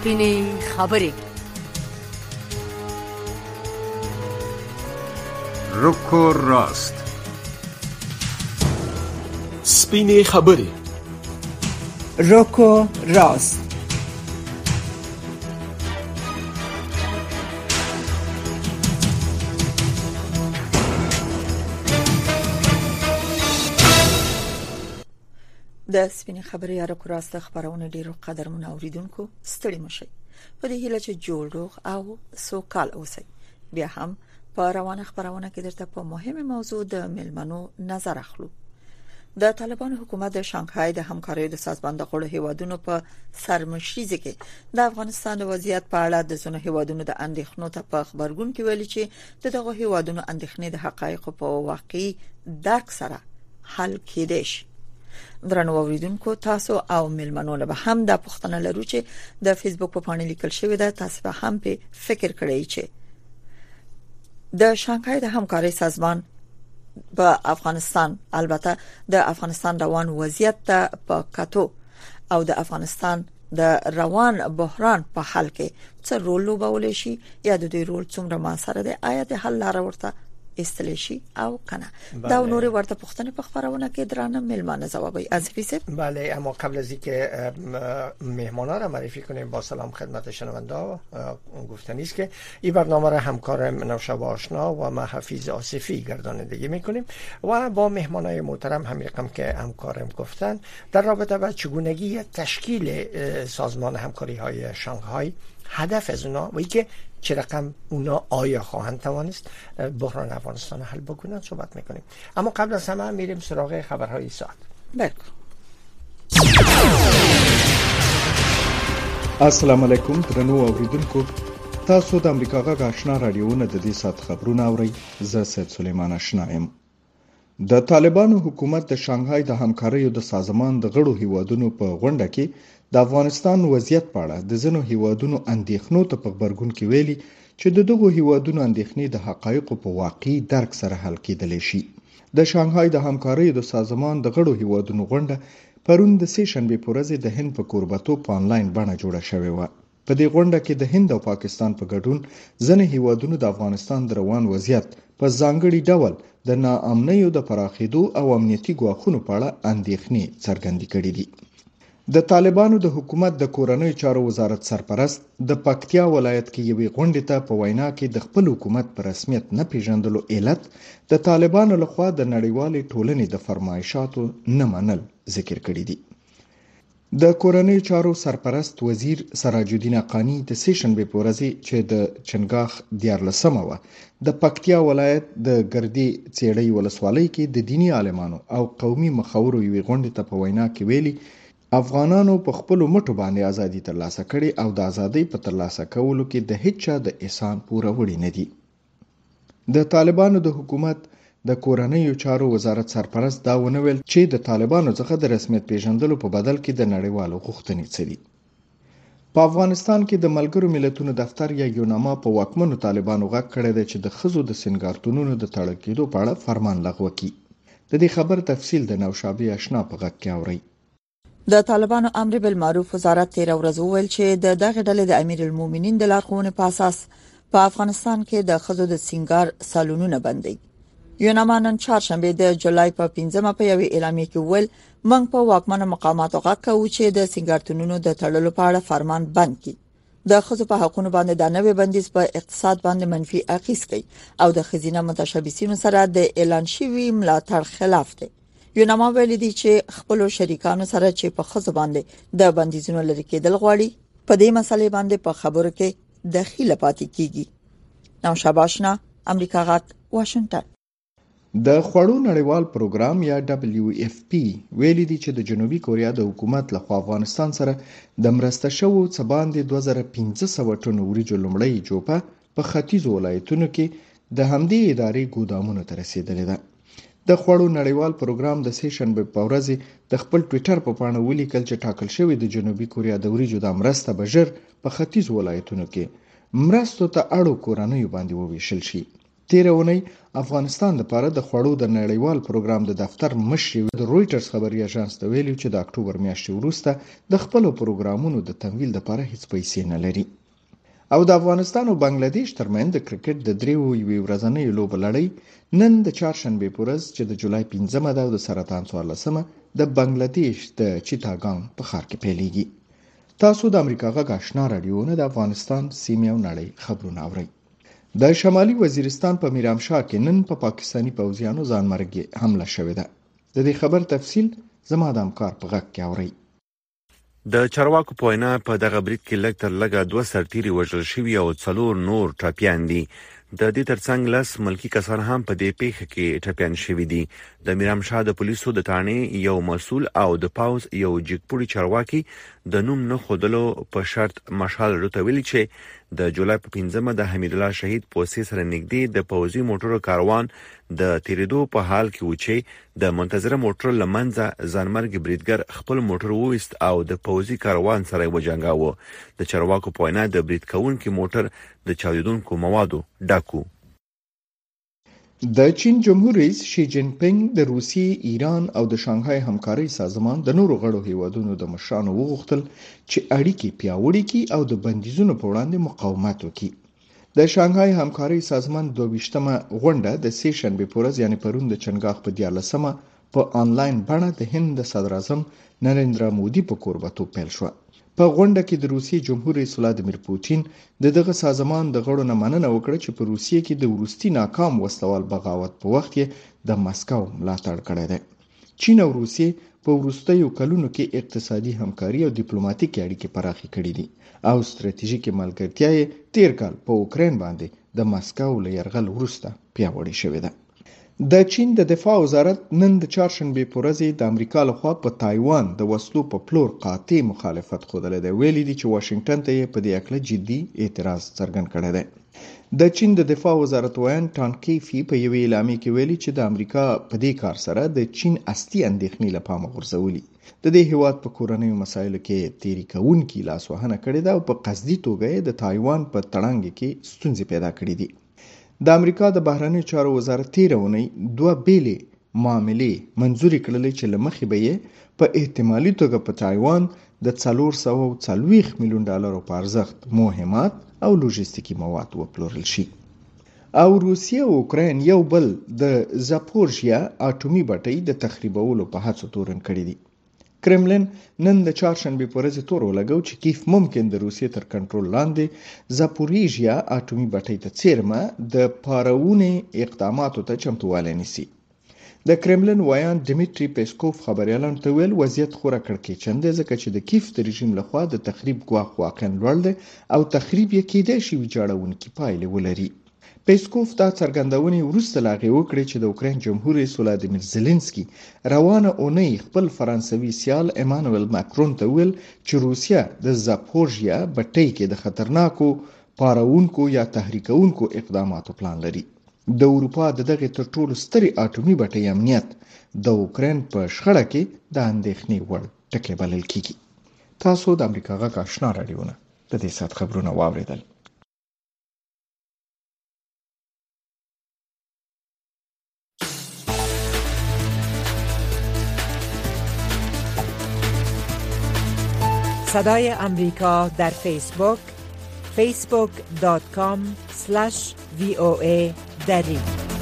سپینې خبرې. رک و راست. سپینې خبرې. رک و راست. د سپینې خبرې یا رک و راست خبرونه ډیرو قدرمن اوریدونکو ستړي مشي په دې هیله چې جوړ روغ او سوکال اوسئ. بیا هم په روانه خبرونه کې درته په مهمه موضوع د ملمنو نظر اخلو. د طالبانو حکومت د شانګهای د همکارۍ د سازمان د غړو هیوادونو په سرمشرۍ کې د افغانستان د وضعیت په اړه د زونو هیوادونو د اندېښنو ته په خبرګون کې ویلي چې دغه هیوادونو اندېښنې د حقایقو په واقعي درک سره حل کېدای شي. درنو اوریدونکو تاسو او ملمنو له هم د پښتنه لرو چې د فیسبوک په پاڼه لیکل شوی ده، تاسو به هم په فکر کړئ چې د شانګهای د همکارۍ سازمان په افغانستان البته د افغانستان روان وضعیت ته په کتو او د افغانستان د روان بحران په حل کې څه رول لوبولی شي یا د دې رول څومره موثر دی، آیا د حل لاره ورته استلیشي او کنه. دا نور ورته پښتنه په خبرونه کې درانه ملمانه جوابي ازفیسه. بله، اما قبل از اینکه مهمانا را معرفی کنیم با سلام خدمت شنونده گفتنی است که این برنامه را همکارم نوشابه آشنا و ما حفیظ آصفی گردانندگی میکنیم و با مهمانای محترم هم رقم که همکارم گفتن در رابطه با چگونگی تشکیل سازمان همکاری های شانگهای، هدف از اونا و اینکه چه رقم اونا آیا خواهند توانست بحران افغانستان حل بکنند صحبت میکنیم. اما قبل از همه میریم سراغ خبرهای ساعت. السلام علیکم درنو اوریدونکو، تاسو د امریکا غږ آشنا رادیوونه د دې سات خبرونه اورئ. زه سید سلیمان آشنا یم. د طالبانو حکومت د شانګهای د همکاریو د سازمان د غړو هیوادونو په غونډه کې د افغانستان وضعیت په اړه د ځینو هیوادونو اندېښنو ته په خبرګون کې ویلي چې دغه هیوادونو اندېښنې د حقایقو په واقعي درک سره حل کېدلی شي. د شانګهای د همکاریو د سازمان د غړو هیوادونو غونډه پرون د سې شنبې په ورځ د هند په کوربتوب په آنلاین بڼه جوړه شوې وه. په دې غونډه کې د هند او پاکستان په ګډون ځینې هیوادونو د افغانستان د روان وضعیت په ځانګړي ډول د ناامنیو د پراخېدو او امنیتي ګواښونو په اړه اندېښنې څرګندې کړې دي. د طالبانو د حکومت د کورنیو چارو وزارت سرپرست د پکتیا ولایت کې یوې غونډې ته په وینا کې د خپل حکومت په رسمیت نه پیژندلو علت د طالبانو لخوا د نړیوالې ټولنې د فرمایشاتو نه منل ذکر کړی دی. د کورنیو چارو سرپرست وزیر سراج الدین حقانی د سې شنبې په ورځ چې د چنګاخ 14مه وه د پکتیا ولایت د ګردی څېړۍ ولسوالۍ کې د دینی عالمانو او قومي مخورو یوې غونډې ته په وینا کې ویلي افغانانو په خپل مټو باندې ازادي ترلاسه کړې او د ازادۍ په ترلاسه کولو کې د هیڅ چا د احسان پوروړي نه دي. د طالبانو د حکومت د کورنیو چارو وزارت سرپرست دا ونویل چې د طالبانو څخه د رسمیت پیژندلو په بدل کې د نړیوالو غوښتنې څه دي. په افغانستان کې د ملګرو ملتونو دفتر یا یوناما په واکمنو طالبانو غږ کړی دی چې د ښځو د سینګارتونونو د تړل کېدو په اړه فرمان لغوه کړي. د دې خبر تفصیل د نوشابه آشنا په غږ کې اورئ. د طالبانو امر بالمعروف وزارت تیر ورځ وویل چې دغه ډلې د امیر المؤمنین د لارښوونې په اساس په افغانستان کې د ښځو د سینګار سالونونه بندي. یوناما نن چهارشنبه د جولای په 15مه په یوې اعلامیه کې ویل موږ په واکمنو مقاماتو غږ کوو چې د سینګارتونونو د تړلو په اړه فرمان بند کړي. د ښځو په حقوقو باندې د نوې بندیز په اقتصاد باندې منفي اغیز کوي او د ښځینه متشبثینو سره د اعلان شوی ملاتړ خلاف دی. یوناما ویلي دی چې خپل شریکانو سره چې په ښځو باندې د بندیزونو لري کېدل غواړي په دې مسلې باندې په خبرو کې دخیله پاتې کیږي. نوشابه آشنا، امریکا غږ، واشنگټن. د خوړو نړیوال پروګرام یا WFP ویلي دی چې د جنوبي کوریا د حکومت لخوا افغانستان سره د مرسته شوو څه باندې 2500 ټن وریجو لومړی جوپه په ختیځو ولایتونو کې د همدې ادارې ګودامونو ته رسیدلې ده. د خوړو نړیوال پروګرام د سې شنبې په ورځ د خپل ټوئیټر په پاڼه ولیکل چې ټاکل شوی د جنوبي کوریا د وریجو د مرسته به ژر په ختیځو ولایتونو کې مرستو ته اړو کورنیو باندې وویشل شي. تیرونی افغانستان لپاره د خوړو د نړیوال پروګرام د دفتر مشر د رويټرز خبري اژانس ته ویلي چې د اکتوبر میاشتې وروسته د خپل پروګرامونو د تمویل لپاره هیڅ پیسې نه لري. او د افغانستان او بنگلاديش ترمن د کرکټ د دریو یوې ورځنۍ لوبې لړۍ نن د چهارشنبه په ورځ چې د جولای 15مه ده او د سرطان 14مه د بنگلاديش د چیتاګان په ښار کې پیلېږي. تاسو د امریکا غږ آشنا رادیو نه د افغانستان سیمې او نړۍ خبرونه اورئ. د شمالي وزیرستان په میرامشاه کې نن په پاکستانی پوځیانو ځانمرګي حمله شوې ده. د دې خبر تفصیل زما د همکار په غږ کې اورئ. د چارواکو په وینا په دغه برید کې لږ تر لږه 2 سرتیري وژل شوي او 4 نور ټپیان دي. د دې ترڅنګ لاس ملکی کسان هم په دې پیښه کې ټپیان شوي دي. د میرامشاه د پولیسو د تانې یو مسؤل او د پاوز یو جګپوړي چارواکي د نوم نه خودلو په شرط مشال روته ویلي چې د جولای په 15مه د حمید الله شهید پوسې سره نږدې د پوځي موټرو کاروان د تیریدو په حال کې و چې د منتظره موټر لمنځه ځانمرګ بریدګر خپل موټر وويست او د پوځي کاروان سره وجنګاوه. د چارواکو په وینا د برید کوونکي موټر د چاودیدونکو موادو ډاکو. د چین جمهور رئیس شي جین پینګ د روسیې، ایران او د شانګهای همکارۍ سازمان د نورو غړو هیوادونو د مشرانو وغوښتل چې اړیکې پیاوړې کړي او د بندیزونو په وړاندې مقاومت وکړي. د شانګهای همکارۍ سازمان 22مه غونډه د سې شنبه په ورځ یعنی پرون د چنګاښ په 14مه په آنلاین بڼه د هند صدر اعظم نریندرا مودي په کوربتوب پیل شو. په غونډه کې د روسیې جمهور رئیس ولادیمیر پوتین دغه سازمان د غړو نه مننه وکړه چې په روسیې کې د وروستي ناکام وسوال بغاوت په وخت کې د مسکو ملاتړ کړی دی. چین او روسیې په وروستیو کلونو کې اقتصادي همکاري او ډیپلوماټیکي اړیکې پراخې کړې دي او ستراتیژیکي ملګرتیا یې تیر کال په اوکراین باندې د مسکو له یرغل وروسته پیاوړې شوې ده. د چین د دفاع وزارت نن د چهارشنبه په ورځ د امریکا لخوا په تایوان د وسلو په پلور قاطع مخالفت خوده دی. ویلي دي چې واشنگټن ته په دې اړه جدي اعتراض څرګند کړی دی. د چین د دفاع وزارت وایي ټان کیفي په یوې اعلامیه کې ویلي چې د امریکا په دې کار سره د چین اصلي اندېښنې له پامه غورځولي. د دې هیواد په کورنیو مسایلو کې تیری کوونکي لاسوهنه کړې ده او په قصدي توګه د تایوان په تړنګ کې ستونزې پیدا کړې دي. د امریکا د بهرنیو چارو وزارت تیرونی 2 بیلې معاملې منځوري کړلې چې لمخې به یې په احتمالي توګه په تایوان د 440 میلیون ډالرو په ارزښت مهمات او لوجستیکي مواد وپلورل شي. او روسیه او اوکراین یو بل د زاپورژیا اټومي بټۍ د تخریبولو په هڅو تورن کړی دي. کرملین نن د چهارشنبه په ورځ تور ولګاو چې کیف ممکن د روسیې تر کنټرول لاندې زاپوریژیا اټومي بټۍ ته څیرمه د پارونې اقداماتو ته چمتووالی نیسي. د کرملین وایان ډیمیټری پیسکوف خبريالانو ته ویل وضعیت خورا کړکېچن دی ځکه چې د کیف د رژیم لخوا د تخریب ګواښ واقعا لوړ دی او تخریب یې کېدای شي ویجاړونکي پایلې ولري. پیسکوف دا څرګندونې وروسته لا غوښتي وکړي چې د اوکراین جمهور رئیس ولادیمیر زيلنسکي روانه اونۍ خپل فرانسوي سیال ایمانوئل ماکرون ته ویل چې روسیا د زاپورژیا بټۍ کې د خطرناکو پارونکو یا تحریکونکو اقداماتو پلان لري. د اروپا دغه تر ټولو ستري اټومي بټۍ امنیت د اوکراین په شخړه کې د اندېښنې وړ ټکی بلل کیږي. تاسو د امریکا غږ آشنا رادیو نه د دې سات خبرونه واوریدل. صدای امریکا در فیسبوک facebook.com/VOA دری.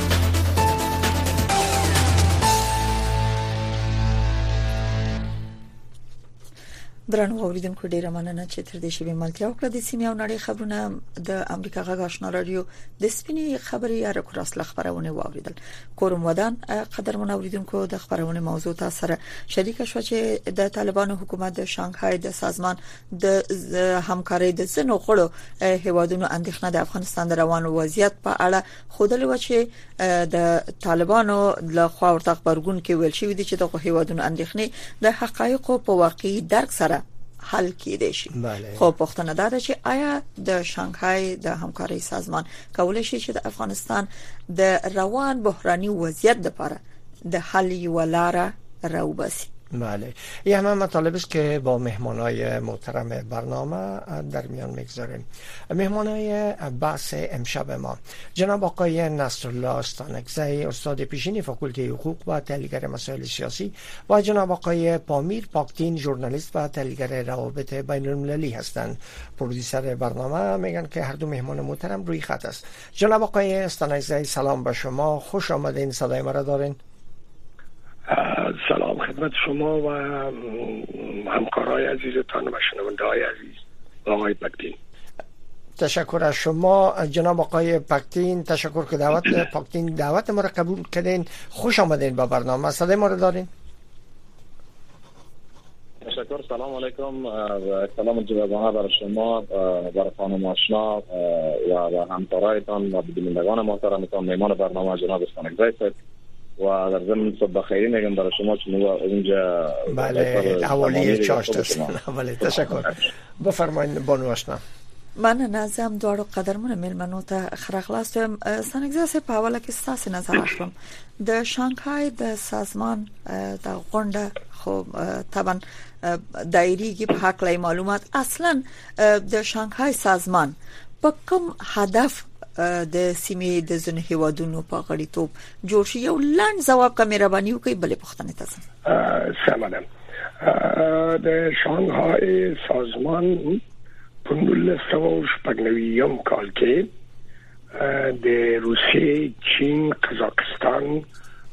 درنو اوریدونکو ډیره مننه چې تر دې شی ملتیا وکړه. د سیمه او نړۍ خبرونه د امریکا غږ آشنا رادیو د سپینې خبري یا رکراس خبرونه واوریدل. کوم ودان قدرمن اوریدونکو د خبرونه موضوع تاسو سره شریک شو چې د طالبانو حکومت د شانګهای د سازمان د همکارۍ د زنو غړو هیوادونو اندېښنه د افغانستان د روانو وضعیت په اړه خودل و چې د طالبانو له خوا ورته خبرګون کې ویل شوی دی چې د هیوادونو اندېښنې د حقایقو په واقعي درک سره حل کېدای شي. خو پوښتنه ده چې آیا د شانګهای د همکارۍ سازمان کولای شي چې د افغانستان د روان بحراني وضعیت لپاره د حل یو لاره راوباسي؟ بله، این همه مطالب است که با مهمانای محترم برنامه در میان میگذاریم. مهمانای بحث امشب ما جناب آقای نصرالله استانکزی، استاد پیشین فاکولته حقوق و تحلیلگر مسائل سیاسی، و جناب آقای پامیر پاکتین، ژورنالیست و تحلیلگر روابط بین المللی هستند. پرودیسر برنامه میگن که هر دو مهمان محترم روی خط است. جناب آقای استانکزی، سلام به شما، خوش آمدین. صدای ما را دارین؟ سلام خدمت شما و همکارای عزیزتان و شنونده‌های عزیز آقای پاکتین. تشکر از شما جناب آقای پاکتین، تشکر که دعوت ما را قبول کردین. خوش آمدین به برنامه. صدای ما را دارین؟ تشکر. سلام علیکم و سلام جوابانه برای شما، برای خانم آشنا و همکارایتان و بینندگان محترمتان، مهمان برنامه جناب استانکزی و در ضمن صبح خیری میگم برای شما چون اونجا بله اولی چاشت است. بله تشکر. بفرمایید بانو آشنا. من نظم دوړو قدرمن ملمنو ته خرخلاص سنګزه په اوله کې ستاسو نظر اخلم د شانګهای د سازمان د غونډه خو طبعا دایریږي په حق لای معلومات اصلا د شانګهای سازمان په کوم هدف د سیمې د ځنه هیوادونو په غړیتوب جوړ شي؟ یو لاند جواب کا مهرباني وکړئ بلې پوښتنه تاسو. سلام. د شانګهای سازمان په 1990 کال کې د روسیې، چین، قزاقستان،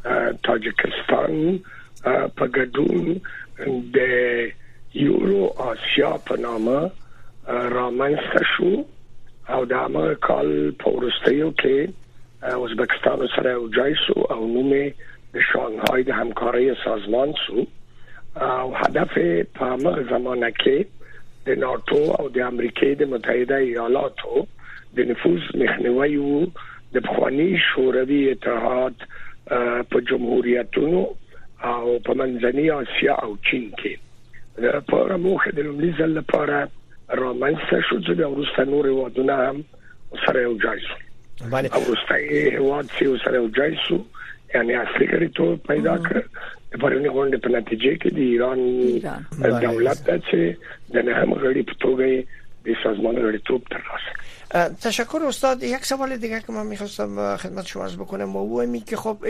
تاجکستان په ګډون د یورو آسیا په نامه رامنځته شو او د هغه کال په وروستیو کې ازبکستان سره یوځای شو او نوم د شانګهای د همکارۍ سازمان شو او هدف په هغه زمانه کې د ناتو او د امریکای د متحده ایالاتو د نفوذ مخنیوي او د بخوانی شوروي اتحاد په جمهوریتونو او په منځنۍ اسیا او چین کې په موخه د لومړي لپاره رامنځته شو چې د وروسته نور هیوادونه هم سره یوځای شو. بله. وروسته هیواد چې سره یوځای شو یعنی اصلي غړیتوب پیدا کړ. د پرونی غونډې په نتیجه کې د ایران دولت چې د نهم غړي په توګه د سازمان غړیتوب ترلاسه. تشکر استاد. یک سوال دیگه که من میخواستم خدمت شما عرض بکنم و این که خب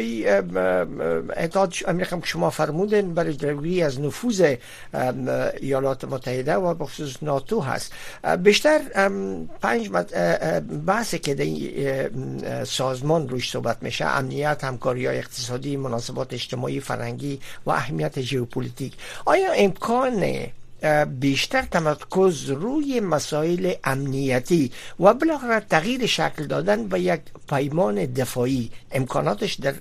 اتحاد امریکا که شما فرمودین برای جلوگیری از نفوذ ایالات متحده و بخصوص ناتو هست، بیشتر 5 بحثی که در سازمان روش صحبت میشه: امنیت، همکاری‌های اقتصادی، مناسبات اجتماعی، فرهنگی و اهمیت ژئوپلیتیک. آیا امکان بیشتر تمرکز روی مسائل امنیتی و بالاخره تغییر شکل دادن به یک پیمان دفاعی امکاناتش در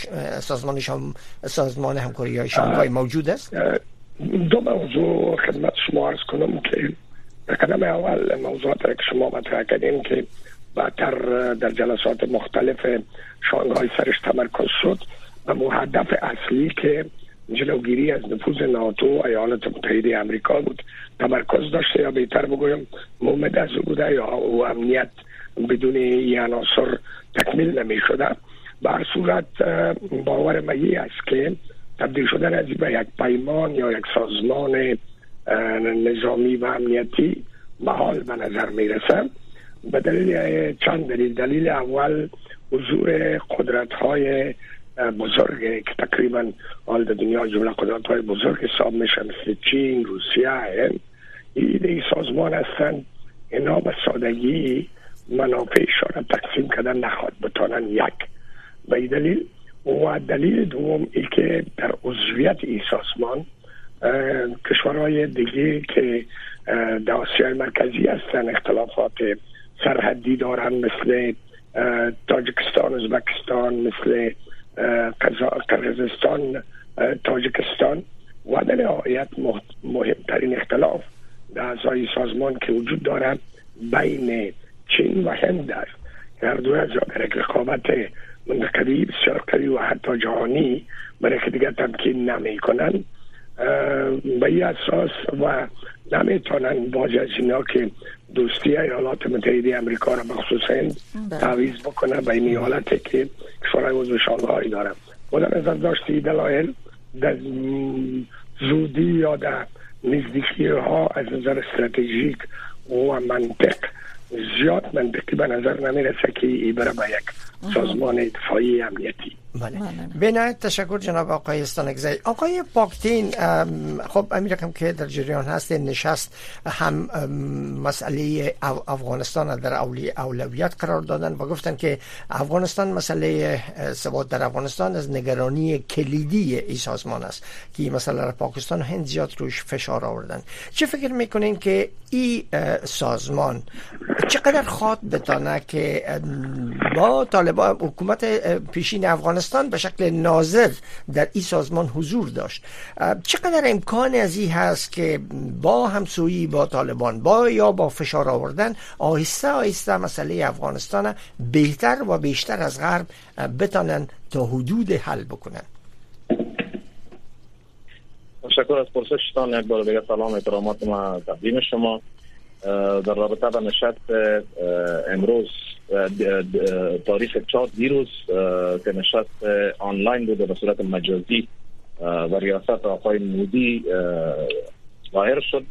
سازمان همکاری شانگهای موجود است؟ دو موضوع خدمت شما عرض کنم که در قدم اول موضوعات که شما مطرح کردین که بعدتر در جلسات مختلف شانگهای سرش تمرکز شد و هدف اصلی که جلوگیری از نفوذ ناتو و ایالات متحده آمریکا بود تمرکز داشته، یا بهتر بگویم مومد از بوده یا امنیت بدون این عناصر تکمیل نمی شده. به هر صورت باور من است که تبدیل شدن از به یک پیمان یا یک سازمان نظامی و امنیتی محال به نظر می رسد به دلیل چند دلیل. دلیل اول حضور قدرت های بزرگ که تقریبا حال در دنیا جمله قدرت‌های بزرگ حساب میشن مثل چین، روسیه، هند. این سازمان هستند اینا به سادگی منافعشان را تقسیم کردن نخواد بتانن یک. به این دلیل و دلیل دوم ای که در عضویت این سازمان کشورهای دیگه که در آسیای مرکزی هستن اختلافات سرحدی دارن مثل تاجکستان، ازبکستان، مثل قرقیزستان، تاجکستان و در نهایت مهمترین اختلاف در اعضای سازمان که وجود دارد بین چین و هند است. هر دو از در یک رقابت منطقوی بسیار قوی و حتی جهانی برای که دیگر تمکین نمی کنند به این اساس و نمیتونن باز از اینا که دوستی ایالات متحده امریکا را بخصوص هند تعویض بکنه به این ایالتی که کشورهای عضو شانگهای دارن. بودن از داشتی دلایل در زودی یا در نزدیکی ها از نظر استراتژیک و منطق زیاد منطقی به نظر نمیرسه که ای بره به یک سازمان دفاعی امنیتی. بله. بنایت تشکر جناب آقای استانکزی. آقای پاکتین، خب امیر رقم که در جریان هست نشست هم مسئله افغانستان در اولویت قرار دادن و گفتن که افغانستان مسئله ثبات در افغانستان از نگرانی کلیدی این سازمان است که مثلا پاکستان و هند زیاد روش فشار آوردن. چه فکر میکنین که این سازمان چقدر خواد بتانه که با طالبان حکومت پیشین افغانستان به شکل ناظر در این سازمان حضور داشت، چقدر امکان از این هست که با همسویی با طالبان یا با فشار آوردن آهسته آهسته مسئله افغانستان بهتر و بیشتر از غرب بتانن تا حدود حل بکنن؟ تشکر از پرسشتان. یک بار دیگه سلام احترامات ما تقدیم شما. در رابطه با نشست امروز تاریخ 4 دیروز که نشست آنلاین بود به صورت مجازی و ریاست آقای مودی ظاهر شد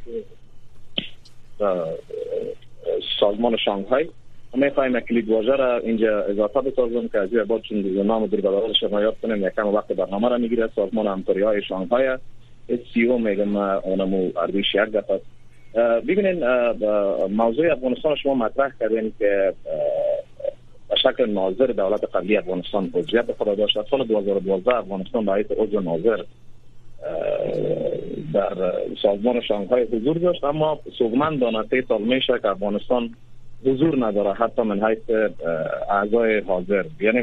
سازمان شانگهای. میخوایم کلید واژه را اینجا اضافه بسازم که از این بعد چون نام در بداخل شما یاد کنیم یکم وقت برنامه را میگیره. سازمان همکاری های شانگهای SCO میگم اونمو عربیش یک دفعه. ببینین موضوع افغانستان شما مطرح کردین که به شکل ناظر دولت قبلی افغانستان عضویت خود داشت. از سال 2012 افغانستان به حیث عضو ناظر در سازمان شانگهای حضور داشت، اما سوگمندانه 3 سال میشه که افغانستان حضور نداره حتی من حیث اعضای حاضر. یعنی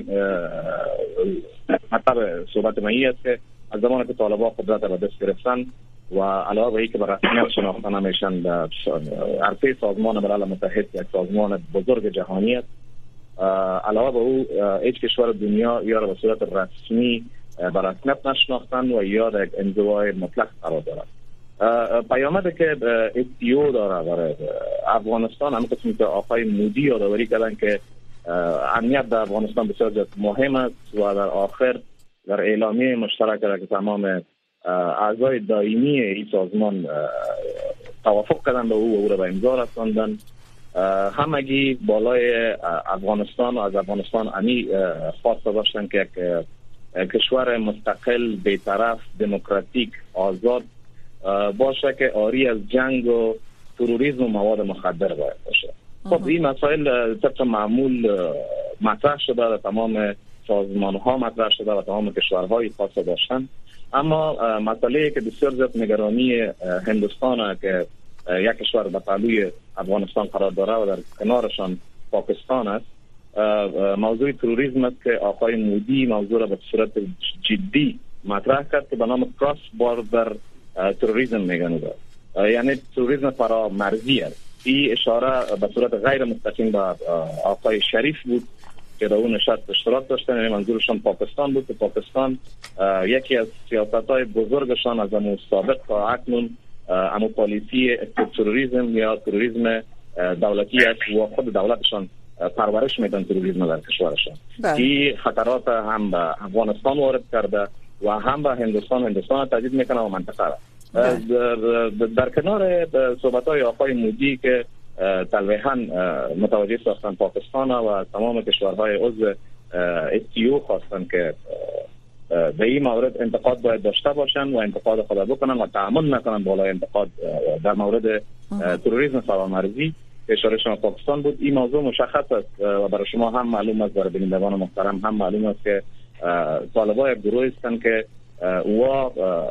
مطلب صحبت من این است که از زمانی که طالبان قدرت را به دست گرفتن و علاوه بر اینکه به رسمیت شناخته نمیشن در عرصه سازمان ملل متحد یک سازمان بزرگ جهانی است، علاوه بر او هیچ کشور دنیا یا را به صورت رسمی به رسمیت نشناختن و یا در یک انزوای مطلق قرار دارد. پیامدی که SCO داره برای افغانستان همین قسمی که آقای مودی یادآوری کردن که امنیت در افغانستان بسیار مهم است و در آخر در اعلامیه مشترک که تمام اعضای دائمی این سازمان توافق کردن به او و او را به امضا رساندن. همگی بالای افغانستان و از افغانستان امی خواسته داشتن که یک کشور مستقل، بی‌طرف، دموکراتیک، آزاد باشه که عاری از جنگ و تروریسم و مواد مخدر باشه. خب این مسائل طبق معمول مطرح شده و تمام سازمان ها مطرح شده و تمام کشورهای خاصه داشتن، اما مسئله که بسیار زیاد نگرانی هندوستان که یک کشور به پهلوی افغانستان قرار داره و در کنارشان پاکستان است، موضوع تروریسم است که آقای مودی موضوع را به صورت جدی مطرح کرد که به نام کراس باردر تروریسم میگن. یعنی تروریسم فرامرزی است. این اشاره به صورت غیر مستقیم به آقای شریف بود که در اون نشست اشتراک داشتن. یعنی منظورشان پاکستان بود که پاکستان یکی از سیاست‌های بزرگشان از امو سابق تا اکنون امو پالیسی تروریسم یا تروریسم دولتی است و خود دولتشان پرورش میدن تروریسم در کشورشان. این خطرات هم به افغانستان وارد کرده و هم به هندوستان تهدید میکنه و منطقه را. در کنار صحبت‌های آقای مودی که تلویحاً متوجه ساختن پاکستان و تمام کشورهای عضو SCO خواستن که به این مورد انتقاد باید داشته باشن و انتقاد خود بکنن و تعامل نکنن بالای انتقاد در مورد تروریسم فرامرزی که اشاره شما پاکستان بود. این موضوع مشخص است و برای شما هم معلوم است، برای بینندگان محترم هم معلوم است که طالبان یک گروه هستند که و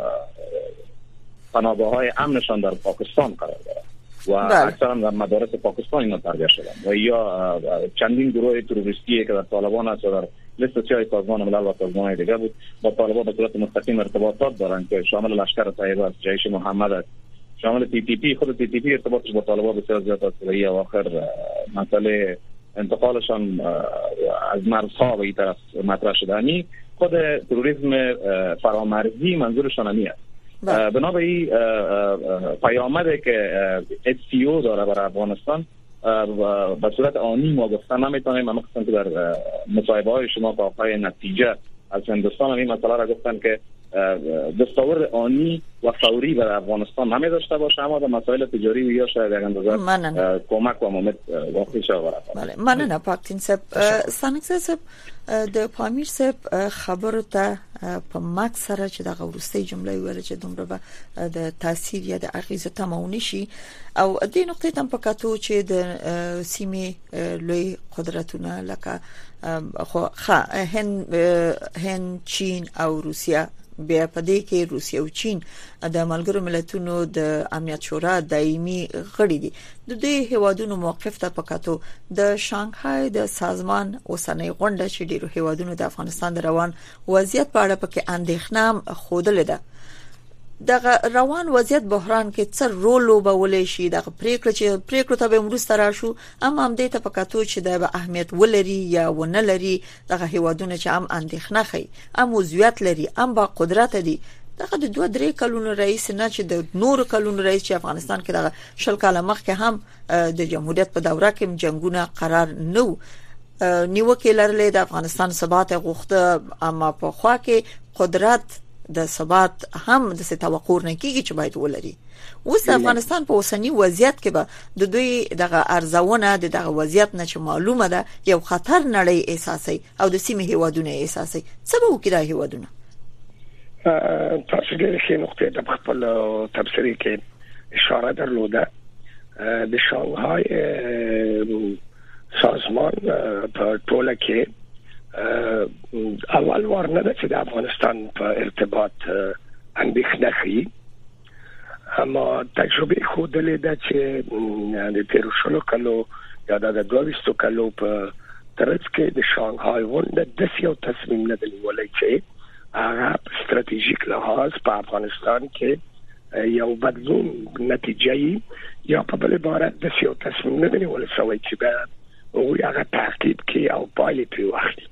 پناهگاه‌های امنشان در پاکستان قرار دارد و اکثرا در مدارس پاکستان اینا تربیت شدن و یا چندین گروه تروریستی که در طالبان است و در لیست سیاه سازمان ملل و سازمان‌های دیگه بود با طالبان به صورت مستقیم ارتباطات دارند که شامل لشکر طیبه است، جیش محمد است، شامل TTP. خود TTP ارتباطش با طالبان بسیار زیاد است و یا آخر مسئله انتقالشان از مرزها به این طرف مطرح شده. خود تروریسم فرامرزی منظورشان همی است. بنابراین پیامده که SCO داره برای افغانستان به صورت آنی ما گفتن نمیتونیم. اما قسم که در مصاحبه های شما با آقای نتیجه از هندوستان این مسئله را گفتن که دستاورد آنی و فوری به افغانستان نمی داشته باشه، اما در مسائل تجاری یا شاید یک اندازه کمک و امید واقعی شود. بله مننه پاکتین صاحب. سانکزی صاحب د پامیر صاحب خبرو ته په مک سره چې د غورستي جمله ویل چې دومره به د تاثیر یا د اغیزه تماونی شي او د نقطې تم په کاتو چې د سیمې لوی قدرتونه لکه خو هند چین او روسیا بیا په دې کې روسیا او چین د ملګرو ملتونو د امنیت شورا دایمي غړي دي. د دې هیوادونو موقف ته پکاتو د شانګهای د سازمان اوسنۍ غونډه چې ډیرو هیوادونو د افغانستان د روان وضعیت په اړه پکې اندېښنه خوده ده. دغه روان وضعیت بحران کې څه رول وبولې شي دغه پریکړه ته به مرسته راشو، اما هم دې ته پکاتو چې د اهمیت ولري یا ونه لري دغه هیوادونه چې هم اندېښنه خي هم وضعیت لري هم با قدرت دي. دغه د 2-3 کلونو رئیس نه چې د نور کلونو رئیس چې افغانستان کې دغه شل کاله مخکې هم د جمهوریت په دوره کې جنگونه قرار نو نیوکه لرلې د افغانستان ثبات غوښته، اما په خوا کې قدرت د ثبات هم د توقع نه کیږي چې باید ولري. اوس افغانستان په اوسنی وضعیت کې به د دوی دغه ارزونه دغه وضعیت نه چې معلومه ده یو خطر نړۍ احساسي او د سیمې هیوادونه احساسي. څه به وکړي هیوادونه؟ تاسو ډېر ښه نقطه د خپل تبصرې کې اشاره درلوده. د شانګهای سازمان په ټوله کې اول وار نه ده چې د افغانستان په ارتباط اندېښنه خي، اما تجربه ښودلې ده چې د 13 کلو یا د 22 کلو په ترڅ کې د شانګهای غونډه د یو تصمیم نه دی ولای چې هغه ستراتیژیک لحاظ په افغانستان کې یو بدلون نتیجه یا په بل عبارت د یو تصمیم نه دی ولای سوي چې به او هغه تعقیب کې او پایلې پرې واخلي.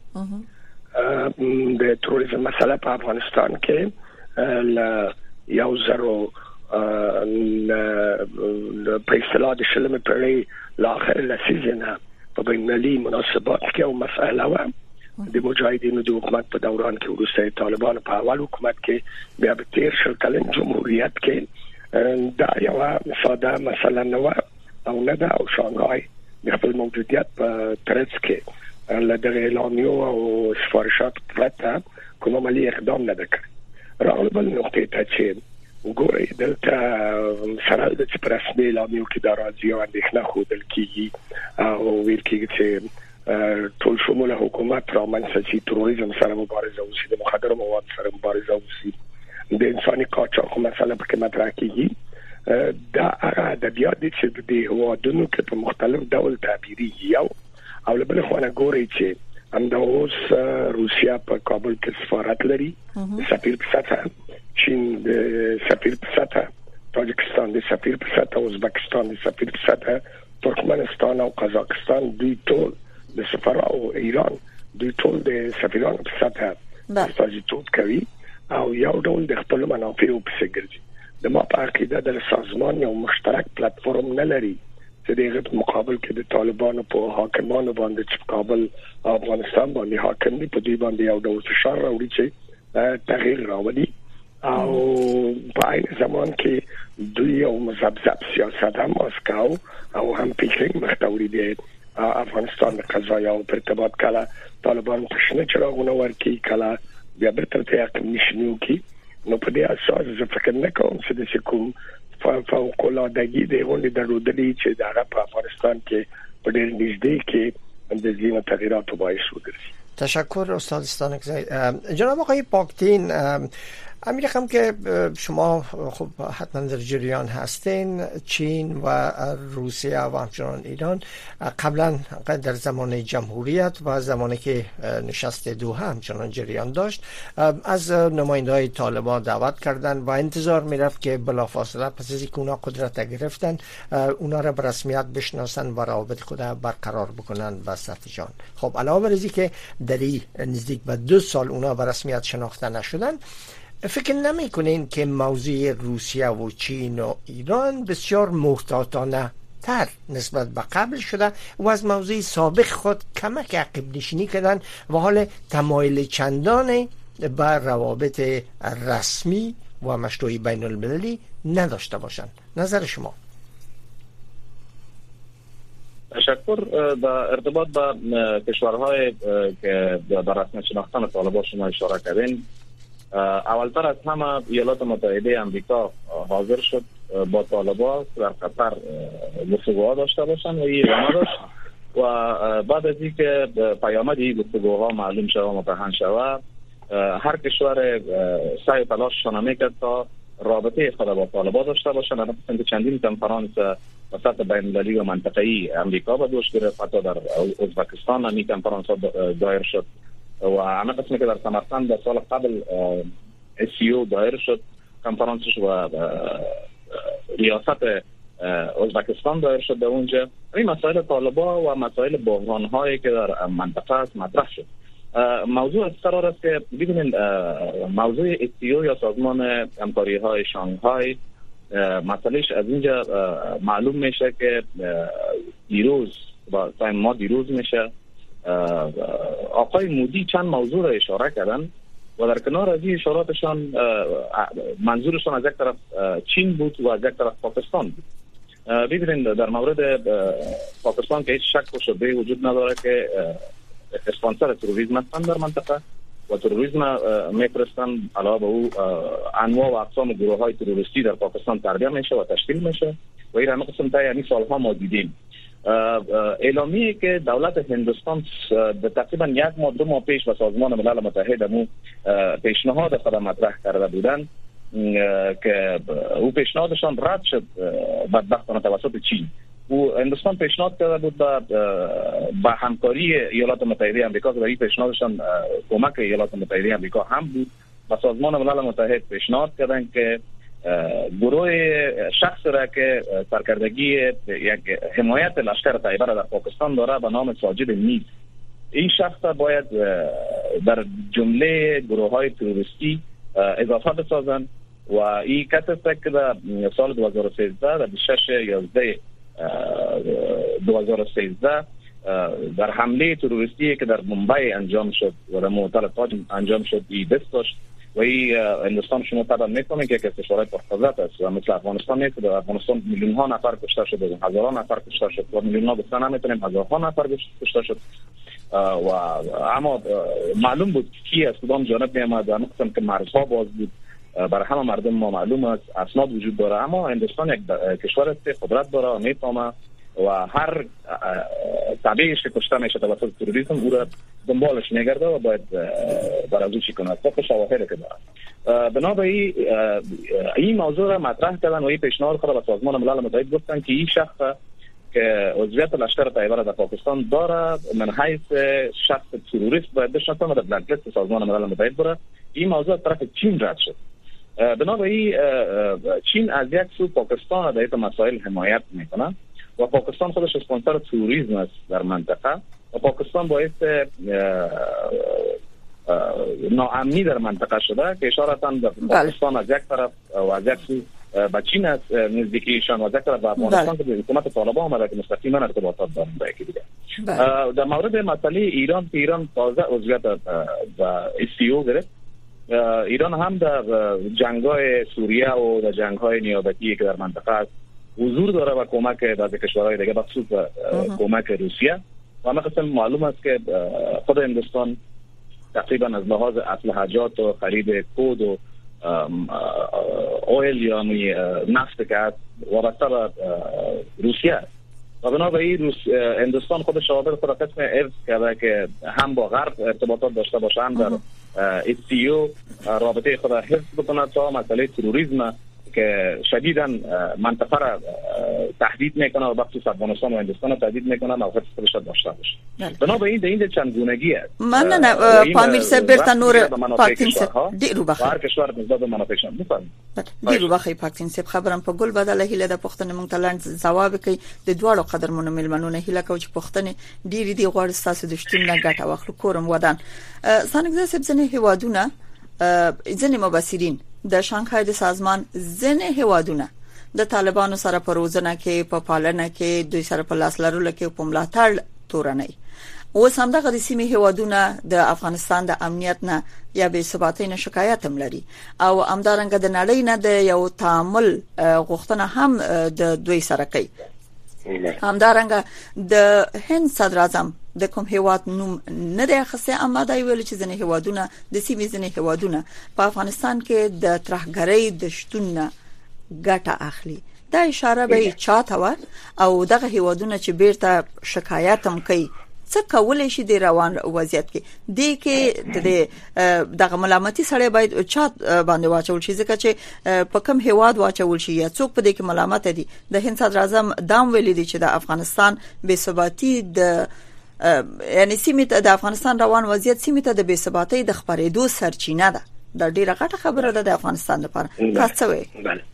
د توریزم مسله په افغانستان کې یو زرو په اصطلاح د شلمې پیړۍ لاخر لسیزنه په بینالمللي مناسبات کې او مسله و د مجاهدینو د حکومت په دوران کې وروسته طالبان په اول حکومت کې بیا په 13 کلن جمهوریت کې دا یو ساده مسله نه و او نه دا او شانګهای د خپل موجودیت په ترڅ کې لدغه اعلامیو او سفارشات پرته کوم عملی اقدام نه وکړ. راغله بل نقطه ته چې ګورې دلته سره د رسمي اعلامیو کې د راځي او اندېښنه خوده کیږي او ویل کیږي چې ټول شموله حکومت را منځي تروریزم سره مبارزه وکړي، د مخدر مواد سره مبارزه وکړي، د انساني قاچاق مسله په کې مطرح کیږي. دا هغه د بیا د چې د هوادونو کې په مختلف ډول تعبیري یو او له بل خوا نه ګوري چې همدا اوس روسیا په کابل کې سفارت لري، سفیر په سطح چین د سفیر په سطح، تاجکستان د سفیر په سطح، ازبکستان د سفیر په سطح، ترکمنستان او قزاقستان دوی ټول د سفارت او ایران دوی ټول د سفیرانو په سطح استازیتوب کوي او یو ډول د خپل منافعو په څیر د ما په عقیده د سازمان یو مشترک پلیټفارم نه لري چې دغه مقابل کې د طالبانو په حاکمانو باندې چې کابل افغانستان باندې حاکم دي په دې باندې یو ډول فشار راوړي چې تغییر راولي او په عین زمان کې دوی یو مذهب سیاست هم ماسکو او هم پیکینګ مختوري دي افغانستان د قضایا او ارتباط کله طالبان تشنه چراغونه ورکی کله بیا به تر ته حکم نشنیو کی نو په دې اساس زه فکر نه کوم چې د کوم فوق العادګي د غونډې درلودلې چې د په افغانستان کې په ډېر نږدې کې د ځینو تغییراتو باعث وګرځي. تشکر استاد استانکزی. جناب آقای پاکتین، امیر خم که شما خب حتما در جریان هستین، چین و روسیه و همچنان ایران قبلا در زمان جمهوریت و زمانی که نشست دوحه همچنان جریان داشت از نماینده‌های طالبان دعوت کردن و انتظار میرفت که بلافاصله پس از اینکه اونا قدرت گرفتن اونا را به رسمیت بشناسن و روابط خود برقرار بکنن با سطح جهان. خب علاوه بر اینکه در نزدیک به 2 سال اونا به رسمیت شناخته نشدن، فکر نمی کنین که موضوع روسیه و چین و ایران بسیار محتاطانه تر نسبت به قبل شده و از موضوع سابق خود کمک عقب نشینی کردن و حال تمایل چندان به روابط رسمی و مشروع بین المللی نداشته باشند. نظر شما؟ تشکر. در ارتباط با کشورهای که در رسم شناختن طالبان شما اشاره کردین، اولتر از همه ایالات متحده آمریکا حاضر شد با طالبان در قطر گفتگوها داشته باشند و این ادامه داشت و بعد از اینکه پیامد این گفتگوها معلوم شد و متهم شد، هر کشور سعی و تلاششان میکرد تا رابطه خود با طالبان داشته باشند. مثلا که چندین کنفرانس سطح بین المللی و منطقه‌ای آمریکا به دوش گرفت، حتی در ازبکستان هم این کنفرانس دایر شد و همه قسمی که در سمرقند در سال قبل SCO دایر شد کنفرانسش و ریاست ازبکستان دایر شد در اونجا. این مسائل طالبان و مسائل بحران‌هایی که در منطقه است مطرح شد. موضوع قرار است که ببینید موضوع SCO یا سازمان همکاری‌های شانگهای مسئلهش از اینجا معلوم میشه که دیروز میشه آقای مودی چند موضوع را اشاره کردن و در کنار از این اشاراتشان منظورشان از یک طرف چین بود و از یک طرف پاکستان بود. ببینید در مورد پاکستان که هیچ شک و شبهه‌ای وجود نداره که اسپانسر تروریسم هستند در منطقه و تروریسم میفرستن. علاوه به او انواع و اقسام گروه‌های تروریستی در پاکستان تربیت میشه و تشکیل میشه و این همه قسم تا یعنی سالها ما دیدیم. اعلامیه که دولت هندوستان تقریبا 1 ماه 2 ماه پیش به سازمان ملل متحد پیشنهاد خود مطرح کرده بودن که او پیشنهادشان رد شد بدبختانه توسط چین. او هندوستان پیشنهاد کرده بود با همکاری ایالات متحده آمریکا که این پیشنهادشان کمک ایالات متحده آمریکا هم بود. با سازمان ملل متحد پیشنهاد کردن که گروه شخص را که سرکردگی یک حمایت لشکر طیبه را در پاکستان داره به نام ساجد نیز، این شخص باید در جمله گروه های تروریستی اضافه بسازن و این کسی که در سال 2013 در 26/11/2013 در حمله تروریستی که در ممبئی انجام شد و در معطل تاج انجام شد این دست داشت و این هندوستان شما طبعا میکنه که کشورهای پرقدرت است و مثل افغانستان نیست. در افغانستان میلیون ها نفر کشته شده، هزاران نفر کشته شد و میلیون ها بسیار نمیتونیم هزارها نفر کشته شد و اما معلوم بود کی از کدام جانب میامد. اما قسم که مرزها باز بود برای همه مردم ما معلوم است، اسناد وجود داره. اما هندوستان یک کشور است که قدرت داره و میتونه و هر تبعیش که کشته میشه توسط تروریسم او را دنبالش میگرده و باید بر از او چی کنه طبق شواهدی که داره. بنابراین این موضوع را مطرح کردن و این پیشنهاد خود به سازمان ملل متحد گفتن که این شخص که عضویت لشکر طیبه را در پاکستان داره من حیث شخص تروریست باید بشناسه و در بلک لیست سازمان ملل متحد بره. این موضوع از طرف چین رد شد. بنابراین چین از یک سو پاکستان را در این مسائل حمایت میکنه و پاکستان خودش اسپانسر تروریسم است در منطقه و پاکستان باعث ناامنی در منطقه شده که اشارتا پاکستان از یک طرف و از یک سو با چین از نزدیکیشان و از یک طرف به افغانستان که به حکومت طالبان آمده که مستقیما ارتباطات دارن با یکی دیگه. در مورد مسئله ایران که ایران تازه عضویت و SCO گرفت، ایران هم در جنگ‌های سوریه و در جنگ‌های نیابتی که در منطقه است حضور داره و کمک بعضی کشورهای دیگه بخصوص کمک روسیه و همه قسم معلوم است که خود هندوستان تقریبا از لحاظ اسلحه‌جات و خرید کود و اویل یا نفت که وابسته به روسیه و بنابراین هندوستان خود شواهد خود قسم ارز کرده که هم با غرب ارتباطات داشته باشه هم در SCO رابطه خود حفظ بکنه تا مسئله تروریسم که شدیداً منطقه را تهدید میکنه و بخصوص افغانستان و هندوستان را تهدید میکنه موقعیت خودش داشته باشه. بنابراین در این چند گونگی است. من پامیر صاحب برتا نور پاکتین صاحب دیرو بخیر هر کشور نسبت به منافعشان بفرمایید. دیرو بخیر پاکتین صاحب خبرم په ګل بدله هله د پښتنې مونږ تلند جواب کوي د دوړو قدرمنو ملمنونه هله کوي چې پښتنې ډېری دی غوړ ستاسو د شتون نه ګټه واخلو کورم ودان سانګزه صاحب ځنه هوادونه ځنه مبصرین د شانګهای د سازمان ځنه هوادونه د طالبانو سره په روزنه کې په پالنه کې دوی سره په لاس لرلو کې په ملاتړ تورنۍ اوس هم دغه سیمې هیوادونه د افغانستان د امنیت نه یا بې ثباتۍ نه شکایت هم لري او همدارنګه د نړۍ نه د یو تعامل غوښتنه هم د دوی سره کوي. همدارنګه د هند صدر اعظم د کوم هیواد نوم نه دی اخیسته، اما دا ویل چې ځینې هیوادونه د سیمې ځینې هیوادونه په افغانستان کې د ترهګرۍ د شتون نه ګټه اخلي. دا اشاره به چاته و او دغه هیوادونه چې بیرته شکایت هم کوي څه کولای شي د روان وضعیت کې د کې دغه ملامتي سره باید چا باندې واچول شي، ځکه چې په کوم هیواد واچول شي یا څوک په دې کې ملامت دي. د هند صدر اعظم دام ویلي دی چې د افغانستان بې ثباتي د یعنی سیمه د افغانستان روان وضعیت سیمه ته د بې ثباتۍ د خبرېدو سرچینه ده. دا ډیره غټه خبره ده د افغانستان لپاره. تاسو وایي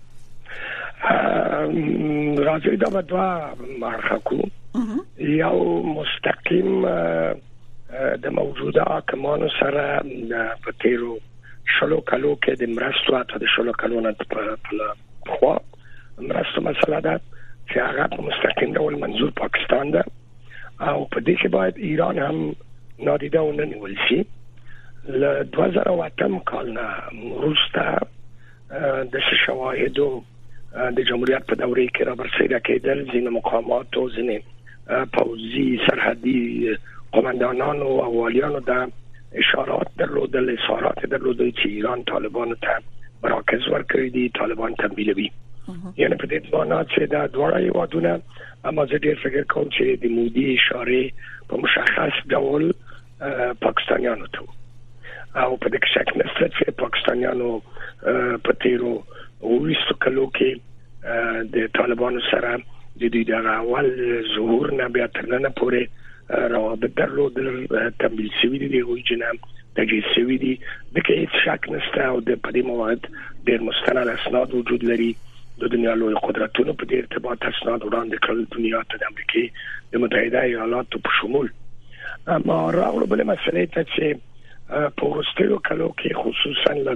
راځي دا بدوا مرخکو یو مستقیم د موجوده حاکمانو سره په تیرو شلو کلو کې د مرستو اته د شلو کلو نه په خوا مرستو مسله ده چې هغه په مستقیم ډول منظور پاکستان ده او په دې کې باید ایران هم نادیده ونیول شي. له 2008 کال نه وروسته د شواهدو د جمهوریت په دوره کې را برسېره کېدل ځینې مقامات او ځینې پوځي سرحدي قومندانانو او والیانو د اشارات درلودل چې ایران طالبانو ته مراکز ورکړي دي، طالبان تمویلوي. یعنی په دې معنی چې دا دواړه هیوادونه اما زه ډېر فکر کوم چې د مودي اشاره په مشخص ډول پاکستانیانو ته او په دې کې شک نشته چې پاکستانیانو په تیرو وروسته کلو کې د طالبانو سره د دوی د اول ظهور نه بیا تر نن پورې روابط درلودل، تمویل شوي دي، دوی جنم تجهیز شوي دي. د کې هیڅ شک نشته او د په دې مواد ډېر مستند اسناد وجود لري. د دنیا لوی قدرتونو په دې ارتباط اسناد وړاندې کړل دنیا ته د امریکا د متحده ایالاتو په شمول. اما راغلو بل مسئله ته چې په وروستیو کلو کې خصوصا له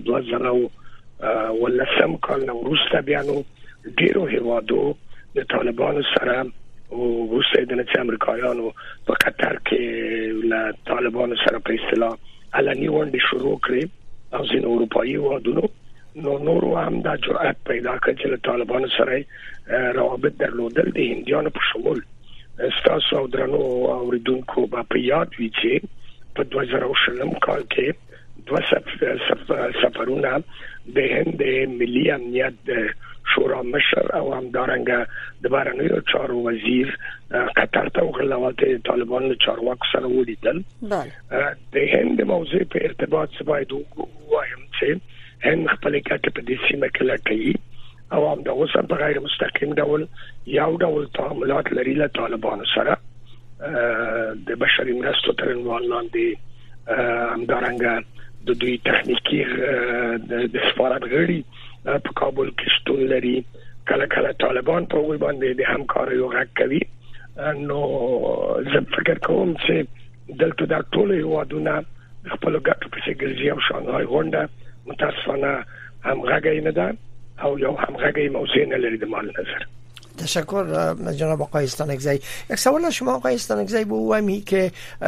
2010 کال نه وروسته بیا نو ډیرو هیوادو د طالبانو سره او وروسته د امریکایانو په قطر کې له طالبانو سره په اصطلاح علني ونډې شروع کړې او ځینې اروپایي هیوادونو نور هم دا جرأت پیدا کړ چې له طالبانو سره روابط درلودل د هندیانو په شمول. ستاسو او درنو اوریدونکو په یاد وي چې په 2020 کال کې 2 سفرونه د هند ملي امنیت شورا مشر او همدارنګه د بهرنیو چارو وزیر قطر ته وغلواته طالبان له چارواکو سره ولیدل. د هند موضوع په ارتباط سره باید وایم چې هند خپل کټ په دې سیمه کې لټي او هم د اوسه په غیر مستقیم ډول یو ډول تعاملات لري له طالبان سره د بشري مرستو تر عنوان لاندې همدارنګه د دوی تخنیکی د سفارت غړي په کابل کې شتون لري. کله کله طالبان په وګړي باندې د همکارۍ غږ کوي. نو زه فکر کوم چې دلته د ټولو هیوادونو خپل ګټو په څیر او شانګهای غونډه متاسفانه همغږی نه ده او یو همغږی موضوع نه لري د مال نظر. تشکر جناب آقای استانکزی. یک سوال از شما آقای استانکزی به او همی که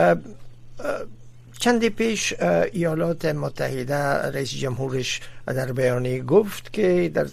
چندی پیش ایالات متحده رئیس جمهورش در بیانیه گفت که در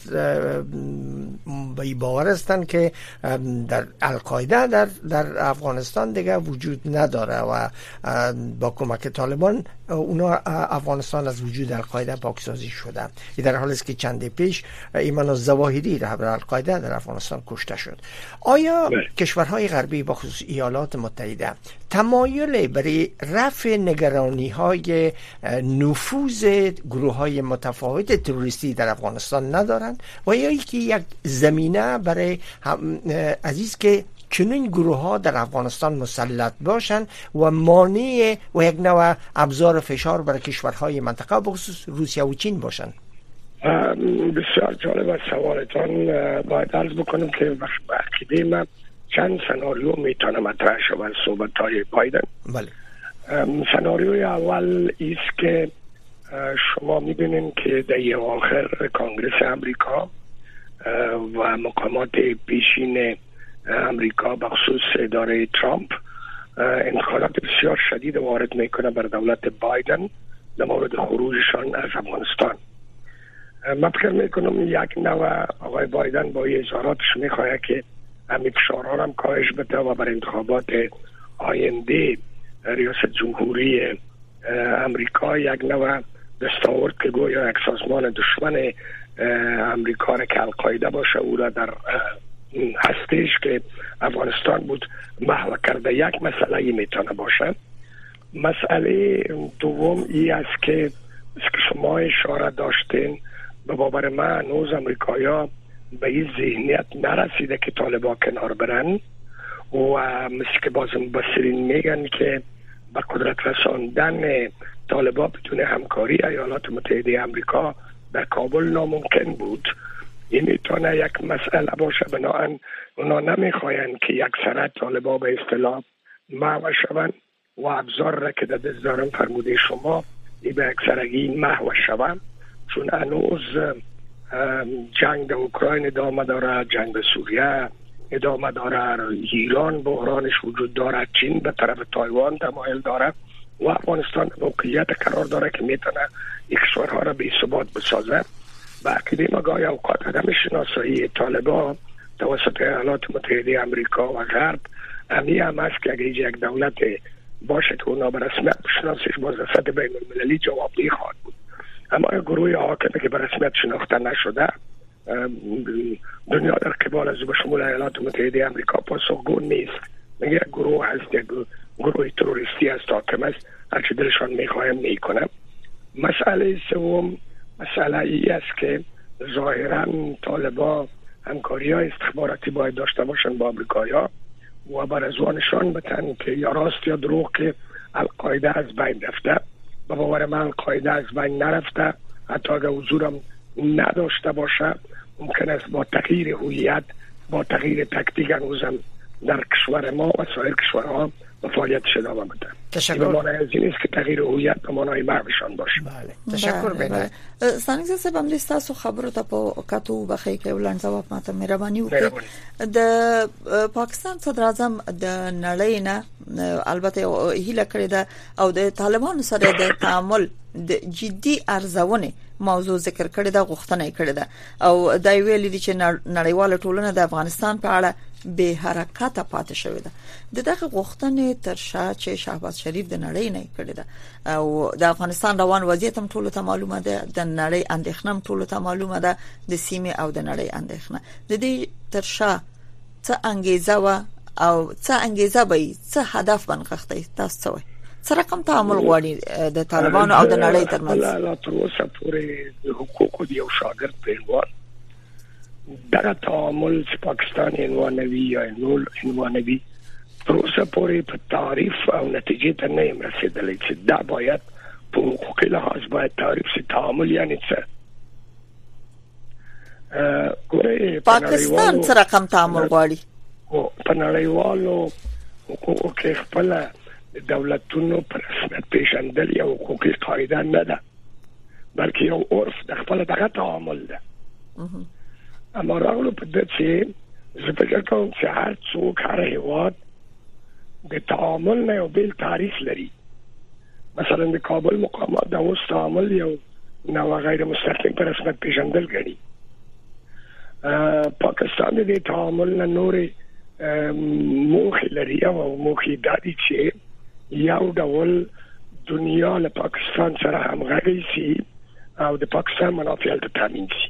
باور هستند که در القاعده در افغانستان دیگه وجود نداره و با کمک طالبان اونا افغانستان از وجود القاعده پاکسازی شده. در حالی است که چندی پیش ایمان الظواهری رهبر القاعده در افغانستان کشته شد. آیا کشورهای غربی با خصوص ایالات متحده تمایل برای رفع نگرانی‌های نفوذ گروه‌های متفاوت تروریستی در افغانستان ندارند و یا اینکه یک زمینه برای عزیز که چنین گروه ها در افغانستان مسلط باشند و مانع و یک نوع ابزار فشار برای کشورهای منطقه بخصوص روسیه و چین باشند؟ بسیار جالب از سوالتان. باید عرض بکنم که به عقیده من چند سناریو میتونه مطرح شود صحبت‌های بایدن. بله. سناریوی اول است که شما میبینید که در آخر کانگرس امریکا و مقامات پیشین امریکا بخصوص اداره ترامپ انتقادات بسیار شدید وارد میکنه بر دولت بایدن در مورد خروجشان از افغانستان. من فکر میکنم یک نوع آقای بایدن با اظهاراتش میخواه که همین فشارها هم کاهش بده و بر انتخابات آینده ریاست جمهوری امریکا یک نوع دستاورد که گویا یک سازمان دشمن امریکا را که القاعده باشه او را در هستش که افغانستان بود محو کرده. یک مسئله میتونه باشه. مسئله دوم ای است که شما اشاره داشتین، به باور من هنوز امریکایی‌ها به این ذهنیت نرسیده که طالبان کنار برن و مثل که باز مبصرین میگن که به قدرت رساندن طالبان بدون همکاری ایالات متحده امریکا در کابل ناممکن بود. این میتونه یک مسئله باشه. بنابراین اونا نمیخواین که یک سره طالبان به اصطلاح محو شوند و ابزار را که در دست دارن فرموده شما ای به اکثرگی محو شوند، چون هنوز جنگ در اوکراین ادامه داره، جنگ در سوریه ادامه داره، ایران بحرانش وجود داره، چین به طرف تایوان تمایل داره و افغانستان موقعیت قرار داره که میتونه یک کشورها را به ثبات بسازه. با عقیده ما گاهی اوقات عدم شناسایی طالبان توسط ایالات متحده امریکا و غرب همی هم است که اگه یک دولت باشه که اونا به رسمیت بشناسش باز سطح بین المللی جوابدهی خواهد بود. اما گروه حاکمه که به رسمیت شناخته نشده دنیا در قبال از به شمول ایالات متحده امریکا پاسخگو نیست. میگه یک گروه هست، یک گروه تروریستی است، حاکم است، هرچی دلشان میخواهم میکنه. مسئله سوم مسئله ای است که ظاهرا طالبان همکاری های استخباراتی باید داشته باشند با امریکایی‌ها و بر از نشان بدن که یا راست یا دروغ که القاعده از بین رفته. به باور من القاعده از بین نرفته، حتی اگر حضورم نداشته باشه ممکن است با تغییر هویت، با تغییر تکتیک هنوزم در کشور ما و سایر کشورها به فعالیتش ادامه بده. تشکر. به معنی از این است که تغییر هویت به معنای محوشان باشه. بله. تشکر بینه. ستانګ صاحب هم تاسو خبرو ته په کاتو بخی کې ولان جواب ماته مهرباني وکړئ. د پاکستان صدر اعظم د نړۍ نه البته هیله کړې ده او د طالبانو سره د تعامل د جدي ارزونه موضوع ذکر کړی دا غوښتنه کړې ده او دا ویل دي چې نړیواله ټولنه د افغانستان په اړه به حرکت پاتې شوې ده. دغه غوښتنې تر شا چې شهباز شریف د نړۍ نه کړې ده او د افغانستان روان وضعیت هم ټولو ته معلومه ده، د نړۍ اندېښنه ټولو ته معلومه ده، د سیمې او د نړۍ اندېښنه د دې تر شا څه انګیزه و او څه انګیزه به څه هدف بنغښتي تاسو څه سره رقم تعامل غواړي د طالبانو او د نړۍ ترمنځ؟ لا تر اوسه پورې د حقوقو دی او شاګرد په دغه تعامل چې پاکستان عنوانوي یا عنوانوي تر اوسه پورې په تعریف او نتیجې ته نه رسیدلی چې دا باید په حقوقي لحاظ باید تعریف شي. تعامل یعنی څه؟ پاکستان سره رقم تعامل غواړي او په نړیوالو حقوقو کې خپل دولتونو پر رسمیت پیژندل یو حقوقي قاعده نه ده بلکې یو عرف د خپل دغه تعامل ده. اما راغلو په دې چې زه فکر کوم چې هر څوک هر هیواد د تعامل نه یو بل تاریخ لري. مثلا د کابل مقامات د اوس تعامل یو نو غیر مستقیم پر رسمیت پیژندل غړي. پاکستان د تعامل نه نورې موخې لري او موخې د دې چې یو ډول دنیا له پاکستان سره همغږي شي او د پاکستان منافع ته تامین شي.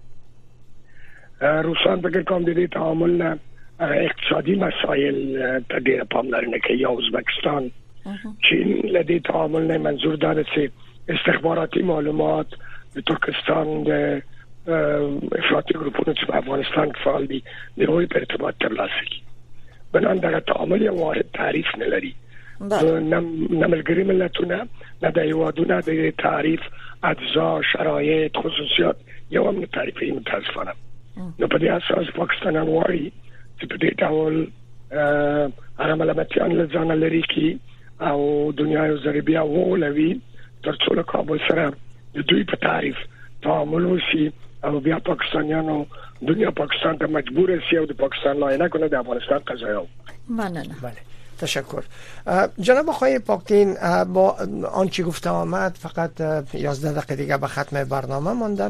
روسان فکر کوم د دې تعامل نه اقتصادي مسایل ته ډېر پاملرنه کوي. یا ازبکستان چین له دې تعامل نه منظور ده چې استخباراتي معلومات د ترکستان د افراطي ګروپونو چې په افغانستان کې فعال دي د هغوی په ارتباط ترلاسه کړي. بنان دغه تعامل یو واحد تعریف نه لري. نه ملګري ملتونه نه د هیوادونو د تعریف اجزا، شرایط، خصوصیات یو هم تعریفي متاسفانه. نو په دې اساس پاکستان غواړي چې په دې ډول هغه ملامتيان له ځان لري کی او دنیا یو ځل بیا وولوي تر څو له کابل سره د دوی په تعریف تعامل وشي او بیا پاکستانیانو دنیا پاکستان ته مجبور شي او د پاکستان لاینه کنه د افغانستان قضایا. مننه. بله تشکر. جناب آقای پاکدین، با آنچه گفته آمد فقط 11 دقیقه دیگه به ختم برنامه مانده.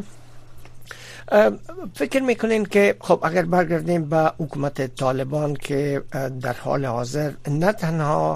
فکر میکنین که خب اگر برگردیم به حکومت طالبان که در حال حاضر نه تنها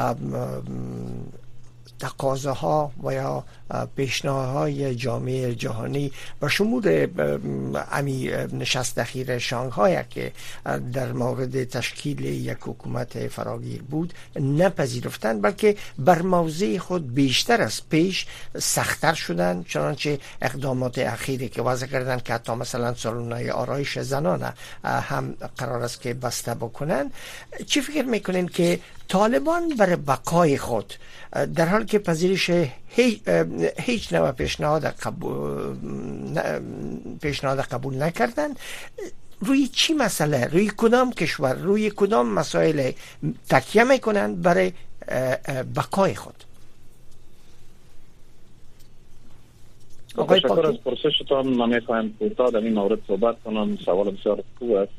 تقاضاها و یا پیشنهادهای جامعه جهانی و شمول نشست اخیر شانگهای که در مورد تشکیل یک حکومت فراگیر بود نپذیرفتند، بلکه بر موضع خود بیشتر از پیش سخت‌تر شدند، چنانچه اقدامات اخیری که وضع کردند که حتی مثلا سالن‌های آرایش زنان هم قرار است که بسته بکنند. چی فکر میکنین که طالبان برای بقای خود در حال که پذیرش هیچ نوع پیشنهاد قبول نکردن، روی چی مسئله، روی کدام کشور، روی کدام مسائل تکیه میکنن برای بقای خود؟ تشکر از پرسشتان. من میخوایم کوتاه در این مورد صحبت کنم. سوال بسیار خوب است.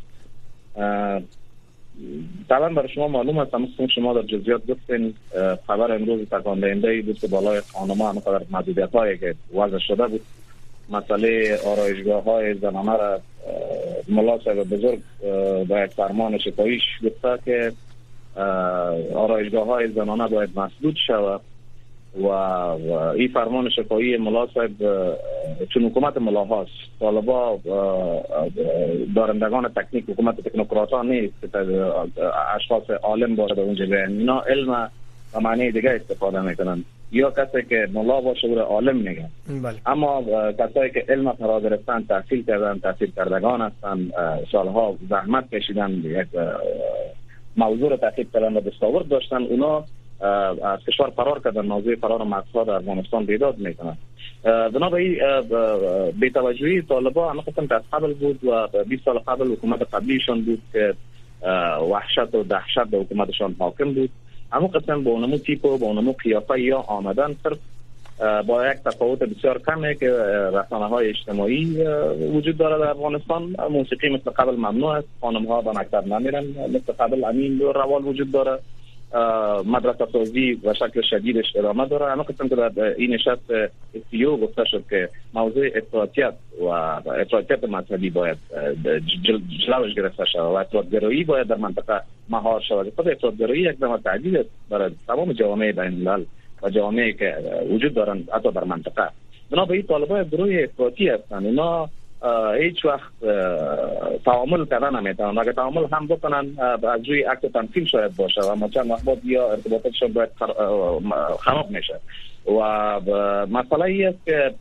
طبعا برای شما معلوم است، همون شما در جزئیات گفتین، خبر امروز تکان دهنده بود که بالای خانم‌ها همقدر محدودیت‌هایی که وضع شده بود، مسئله آرایشگاه‌های زنانه را ملا صاحب بزرگ با یک فرمان شفاهیش گفته که آرایشگاه‌های زنانه باید مسدود شود و این فرمان شفاهی ملا صاحب چون حکومت ملا هاست، طالبا دارندگان تکنیک، حکومت تکنوکرات نیست که اشخاص عالم وارد اونجا بیان. اینا علم و معنی دیگه استفاده میکنن، یا کسی که ملا باشه او عالم میگن. اما کسایی که علم فرا گرفتن، تحصیل کردن، تحصیل کردگان هستن، سالها زحمت کشیدن، یک موضوع رو تحقیق کردن و دستاورد داشتن، اونا از کشور فرار کردن. موضوع فرار مقصد در افغانستان بیداد میکنن. بنابراین بی‌توجهی طالبان همه قسم از قبل بود و 20 سال قبل حکومت قبلیشان بود که وحشت و دهشت به حکومتشان حاکم بود. همه قسم با اونمو تیپ و با اونمو قیافه یا آمدن، صرف با یک تفاوت بسیار کمه که رسانه‌های اجتماعی وجود داره در افغانستان. موسیقی مثل قبل ممنوع است، خانم‌ها به مکتب نمیرن مثل قبل، همین روال وجود داره. مدرسه سازی و شکل شدیدش ادامه داره. همه قسم که در این نشست استیو گفته شد که موضوع افراطیت و افراطیت مذهبی باید جلوش گرفته شود و افراط‌گرایی باید در منطقه مهار شود. خود افراط‌گرایی یک نوع تهدید است برای تمام جوامع بین الملل و جوامعی که وجود دارند حتی در منطقه. بنابراین طالبان گروه افراطی هستند. اینا هیچ وقت تعامل کردن نمیتونن. اگر تعامل هم بکنن از روی عکس تمثیل شاید باشه و چند وقت بعد یا ارتباطاتشون باید خراب میشه. و مسئله ای است که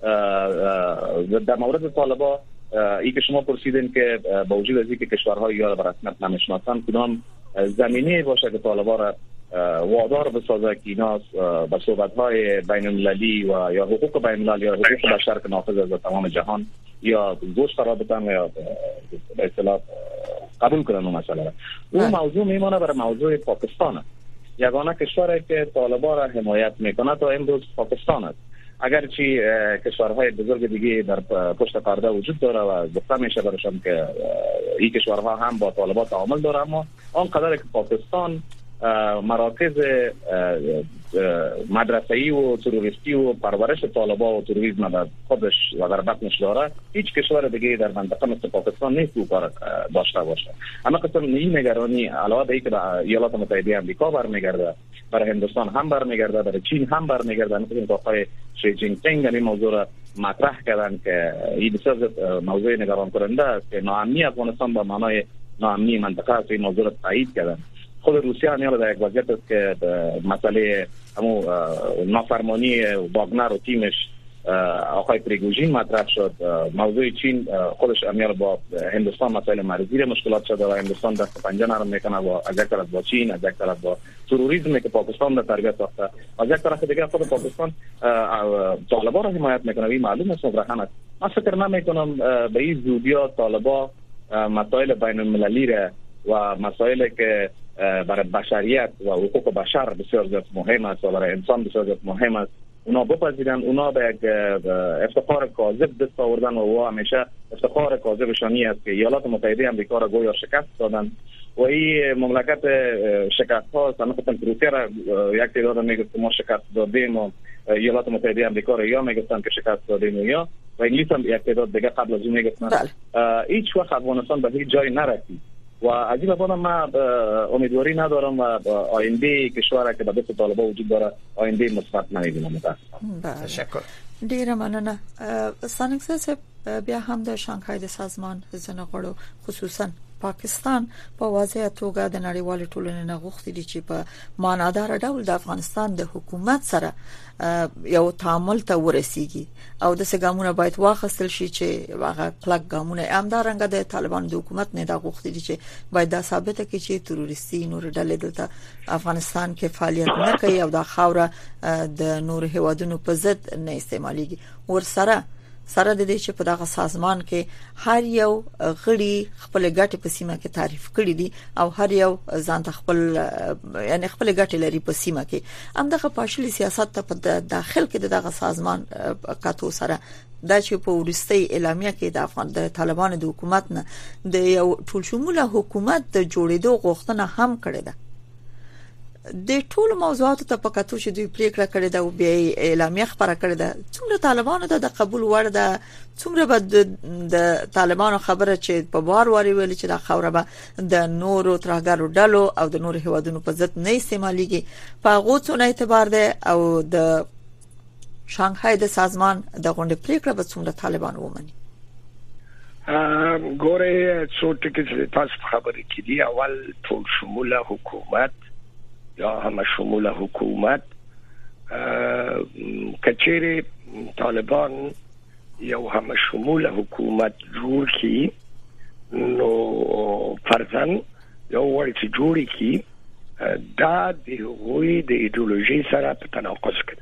در مورد طالبان ای که شما پرسیدین که با وجود از اینکه کشورهای یا به رسمیت نمیشناسن، کدام زمینه باشه که طالبان را وادار بسازه که اینا به صحبت‌های بین المللی و یا حقوق بین المللی یا حقوق بشر که نافذ از تمام جهان یا گوش قرار بدن یا به اصطلاح قبول کنن اون مسئله را. اون موضوع میمونه برای موضوع پاکستان. یگانه کشوری که طالبان را حمایت میکنه تا امروز پاکستان است. اگرچه کشورهای بزرگ دیگه در پشت پرده وجود داره و گفته میشه براشون که این کشورها هم با طالبان تعامل داره، اما آنقدر که پاکستان مراکز مدرسه‌ای و تروریستی و پرورش طالبان و تروریسم در خودش و در بطنش داره، هیچ کشور دیگه در منطقه مثل پاکستان نیست که کار داشته باشه. اما قسم این نگرانی علاوه بر اینکه به ایالات متحده آمریکا برمیگرده، برای هندوستان هم برمیگرده، برای چین هم برمیگرده. مثلا آقای شی جین پینگ این موضوع را مطرح کردن که این بسیار موضوع نگران کننده است که ناامنی افغانستان با معنای ناامنی منطقه است. این موضوع را تایید کردن. خود روسیه هم در یک وضعیت است که مسئله همون نافرمانی واگنر و تیمش آقای پریگوژین مطرح شد. موضوع چین خودش امیال با هندوستان مسائل مرزی مشکلات شده و هندوستان دست پنجه نرم میکنه و از یک طرف با چین، از یک طرف با تروریسمی که پاکستان در تربیت ساخته، از یک طرف دیگه خود پاکستان طالبان را حمایت میکنه. این معلوم است مبرهن است. من فکر نمیکنم به این زودیا طالبان مسائل بین المللی را و مسائلی که برای بشریت و حقوق بشر بسیار زیاد مهم است و برای انسان بسیار زیاد مهم است اونا بپذیرن. اونا به یک افتخار کاذب دست آوردن و همیشه افتخار کاذبشانی است که ایالات متحده آمریکا را گویا شکست دادن و این مملکت شکست ها صنعت روسیه را یک تعداد میگه که ما شکست دادیم و ایالات متحده آمریکا را یا میگفتن که شکست دادیم یا و انگلیس هم یک تعداد دیگه قبل از اون میگفتن. هیچ وقت افغانستان به هیچ جای نرسید و از این لحاظ ما امیدواری ندارم و آینده کشور که به دست طالبان وجود داره آینده مثبت نمیبینم. تشکر. ډیره مننه. سانکس بیا هم د شانګهای د سازمان ځنه غړو خصوصا پاکستان په واضح توګه د نړیوال ټولنې نه غوښتي دي چې په معنادار ډول د افغانستان د حکومت سره یو تعامل ته ورسیږي او د سګامونه باید واخستل شي چې هغه کلک ګامونه امدارنګ د طالبان د حکومت نه دا غوښتي دي چې باید دا ثابت کړي چې تروریستي نور ډلې دلته افغانستان کې فعالیت نه کوي او دا خاوره د نور هیوادونو په ضد نه استعماليږي. ورسره د دې چې په دغه سازمان کې هر یو غړي خپل ګټې په سیمه کې تعریف کړي دي او هر یو ځان خپل یعنی خپل ګټې لري په سیمه کې. همدغه پاشلي سیاست ته په داخل کې دغه سازمان کاتو سره دا چې په ورستۍ اعلامیه کې د طالبانو د حکومت نه د یو ټول شموله حکومت د جوړېدو غوښتنه هم کړې ده. د ټول موضوعاتو ته پکاتو چې دوی پریکړه کړې ده او بیا اعلامیه خبره کړې ده څومره طالبانو ته د قبول وړ ده څومره به د طالبانو خبره چې په بار واري ویل چې د خوره به د نورو ترهګرو ډلو او د نورو هیوادونو په ضد نه استعماليږي په غوڅونه اعتبار ده او د شانګهای د سازمان د غونډې پریکړه به څومره طالبان ومني. ګوره څو ټکي چې تاسو خبرې کړي اول ټول شموله حکومت یا هم شمول حکومت کچېره طالبان یو هم شمول حکومت جوړ کی نو فرضاً یو ورته جوړ کی دا د هوی د ایدئولوژي سره په تناقض کې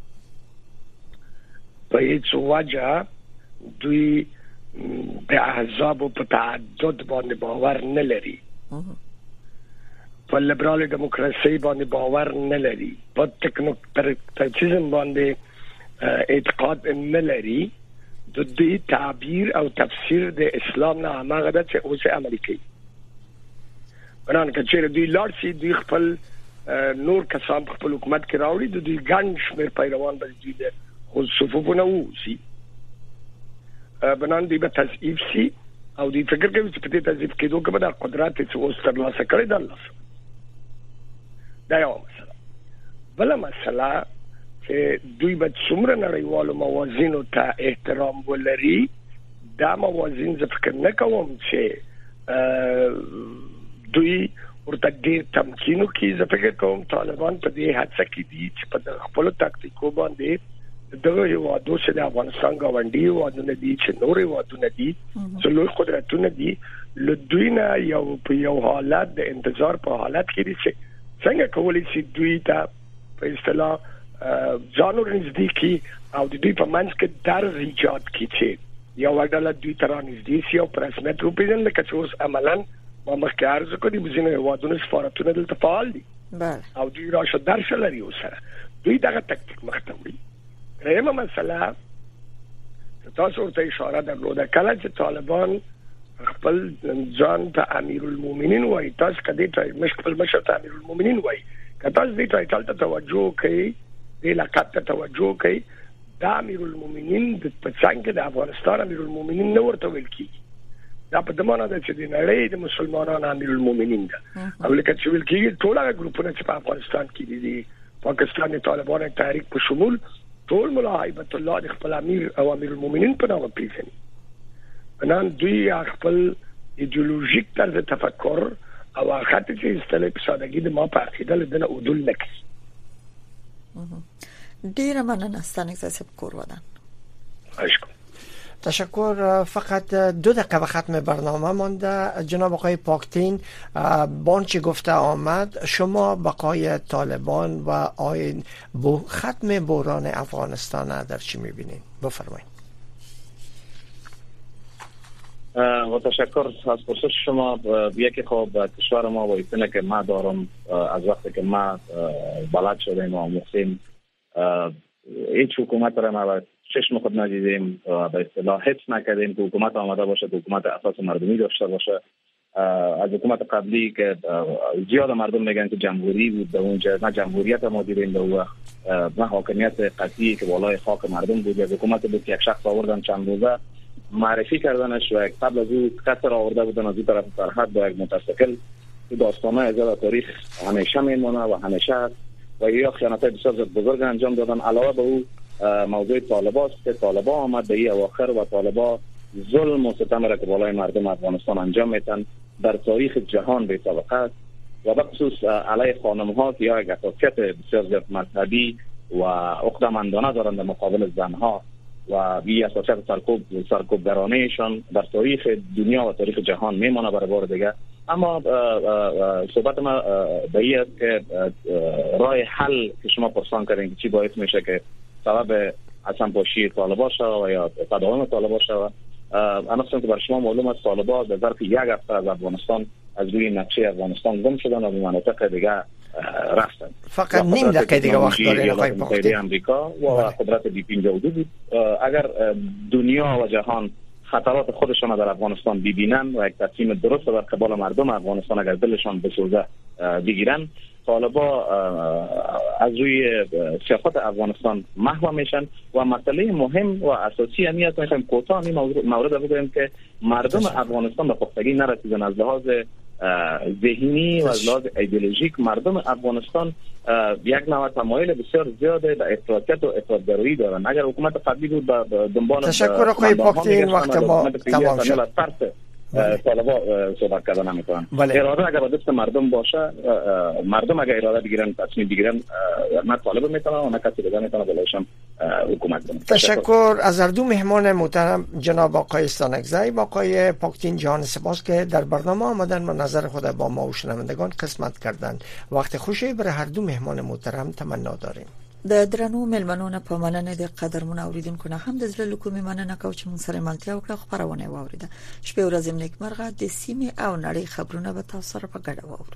په هیڅ وجه دوی د احزاب په تعدد باندې باور نه لري په لیبرال دیموکراسي باندې باور نه لري په تکنوکراتیزم باندې اعتقاد نه لري د دې تعبیر او تفسیر د اسلام نه هغه د چې اوسه امریکایي بنان کچېره دوی لارسي دوی خپل نور کسان خپل حکومت کې راوړي د دوی ګڼ شمېر پیروان به دوی د صفوفونه وسی بنان دوی به تضعیف سي او دوی فکر کوي چې په دې تضعیف کېدو کې به د قدرت چې اوس ترلاسه کړي د الله دا یو مسله. بل مسله چې دوی به څومره نړیوالو موازینو ته احترام ولري دا موازین زه فکر نه کوم چې دوی ورته ډېر تمکینو کې زه فکر کوم طالبان په دې هڅه کې دي چې په خپل تاکتیکو باندې دغه یو دوسه د افغانستان غونډي او د ندي چې نورې وادونه دي چې لوی قدرتونه دي لدوینه یو په یو حالت د انتظار په حالت کې دي چې څنګه کولی شي دوی ته په اصطلاح ځانو نزدیکی او د دوی په منځ کې درز ایجاد کړي چې یو ډول دوی تر نزدې سي او پرسمت روپیدل لکه چې اوس عملاً ما مخکې عرض کړی بزینه وادونه سفارتونه دلته فعال دي او دوی راشه درشه لري سره دوی دغه تکتیک مخته وړي. درېمه مسله تاسو ورته اشاره درلوده کله چې طالبان خپل ځان ته امیرالمؤمنین وایي تاسو کدی ته مشکل مشر ته امیرالمؤمنین وایي که تاسو دې ټایټل ته توجه کوي دې لقب ته توجه کوي دا امیرالمؤمنین د پڅنګ د افغانستان امیرالمؤمنین نو ورته ویل کیږي دا په دمانه د چې د نړۍ د مسلمانانو امیرالمؤمنین ده او لکه چې ویل کیږي ټول هغه ګروپونه چې په افغانستان کې دي پاکستان طالبان تحریک په شمول ټول ملا هیبت الله د خپل امیر او امیرالمؤمنین په نامه پیژني. نن دوی خپل ایدئولوژیک طرز تفکر او خاطر چې استله په سادهګي د ما په عقیده لدنه عدول نکړي. ډیره مننه ستاسو صاحب کور ودان. تشکر. فقط 2 دقیقه ختم برنامه مانده. جناب آقای پاکتین بانچه گفته آمد شما بقای طالبان و آین ختم بحران افغانستان در چی میبینید؟ بفرمایید. و تشکر از پرسش شما. یکی خب کشور ما و ایتونه که ما دارم از وقتی که ما بلد شدیم و آموختیم هیچ حکومت را ما چشم خود ندیدیم به اصطلاح حس نکردیم که حکومت آمده باشه که حکومت اساس مردمی داشته باشه از حکومت قبلی که زیاد مردم میگن که جمهوری بود، در اونجا نه جمهوریت ما دیدیم در وقت، نه حاکمیت قطعی که بالای خاک مردم بود. از حکومت بود که یک شخص آوردن چند روزه معرفی کردنش و قبل از او قصر آورده بودن از این طرف سرحد با یک متسکل. داستانه از تاریخ همیشه میمونه و همیشه هست و یا خیانت‌های بسیار بزرگ انجام دادن. علاوه به او موضوع طالبان است که طالبان آمد به این اواخر و طالبان ظلم و ستم را که بالای مردم افغانستان انجام میتن در تاریخ جهان به سابقه است و به خصوص علیه خانم‌ها که یا یک حساسیت بسیار زیاد مذهبی و عقده‌مندانه دارند در مقابل زنها و بی حساسیت سرکوبگرانه‌شان در تاریخ دنیا و تاریخ جهان میمونه برای بار دیگه. اما صحبت ما به این است که راه حل که شما پرسان کردین که چی باعث میشه که سبب اصلا پاشی طالبان شود و یا تداوم طالبان شود، انا که برای شما معلوم است طالبان به ظرف یک هفته از افغانستان از روی نقشه افغانستان گم شدن و به مناطق دیگه رفتن. فقط نیم دقیقه دیگه وقت دارین آقای پاختی. امریکا و قدرت بی 52 بود. اگر دنیا و جهان خطرات خودشان در افغانستان ببینن و یک تصمیم درست در قبال مردم افغانستان اگر دلشان بسوزه بگیرن، طالبا از روی سیاست افغانستان محو میشن و مسئله مهم و اساسی همی است. میخوایم کوتاه این مورد رو بگویم که مردم افغانستان به پختگی نرسیدن. از لحاظ ذهنی و از لحاظ ایدئولوژیک مردم افغانستان یک نوع تمایل بسیار زیاده به افراطیت و افراطگرایی دارن. اگر حکومت قبلی بود به دنبال تشکر آقای پاختی، این وقت ما تمام شد. طالبا صحبت کردن نمی‌کنن. اراده اگر به دست مردم باشه، مردم اگر اراده بگیرن، تصمیم بگیرن، نه طالب میتونه و نه کسی دیگه میتونه بالایشم حکومت کنه. تشکر از هر دو مهمان محترم جناب آقای استانکزی و آقای پاکتین جهان. سپاس که در برنامه آمدن و نظر خود با ما و شنوندگان قسمت کردند. وقت خوشی برای هر دو مهمان محترم تمنا داریم. د درنو ملمنونه په مننه د قدرمن اوریدونکو نه هم د زړه لکومې مننه کوم چې مون سره ملتیا وکړه. خبرونه واوریده شپه ورځ نیکمرغه د سیمه او نړۍ خبرونه به تاسو سره په ګډه واورو.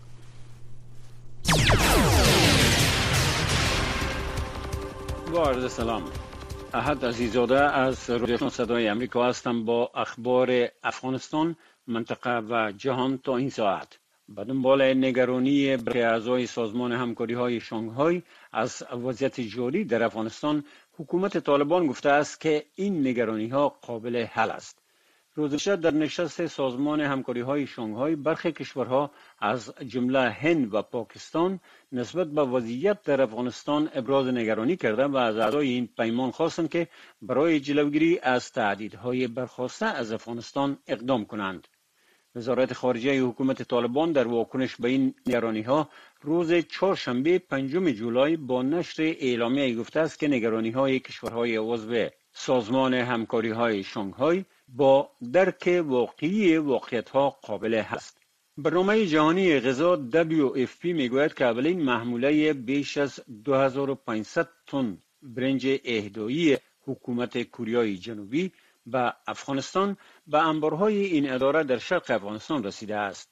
با عرض سلام، احد عزیزاده از رادیو صدای امریکا هستم با اخبار افغانستان، منطقه و جهان تا این ساعت. به دنبال نگرانی برخی اعضای سازمان همکاری‌های شانگهای از وضعیت جاری در افغانستان، حکومت طالبان گفته است که این نگرانی‌ها قابل حل است. روز گذشته در نشست سازمان همکاری‌های شانگهای برخی کشورها از جمله هند و پاکستان نسبت به وضعیت در افغانستان ابراز نگرانی کردند و از اعضای این پیمان خواستند که برای جلوگیری از تهدیدهای برخاسته از افغانستان اقدام کنند. وزارت خارجه حکومت طالبان در واکنش به این نگرانی‌ها روز چهارشنبه 5 جولای با نشر اعلامیه گفته است که نگرانی‌های کشورهای عضو سازمان همکاری‌های شانگهای با درک واقعی واقعیت‌ها قابل حل است. برنامه جهانی غذا WFP میگوید که اولین محموله بیش از 2500 تن برنج اهدایی حکومت کره جنوبی به افغانستان به انبارهای این اداره در شرق افغانستان رسیده است.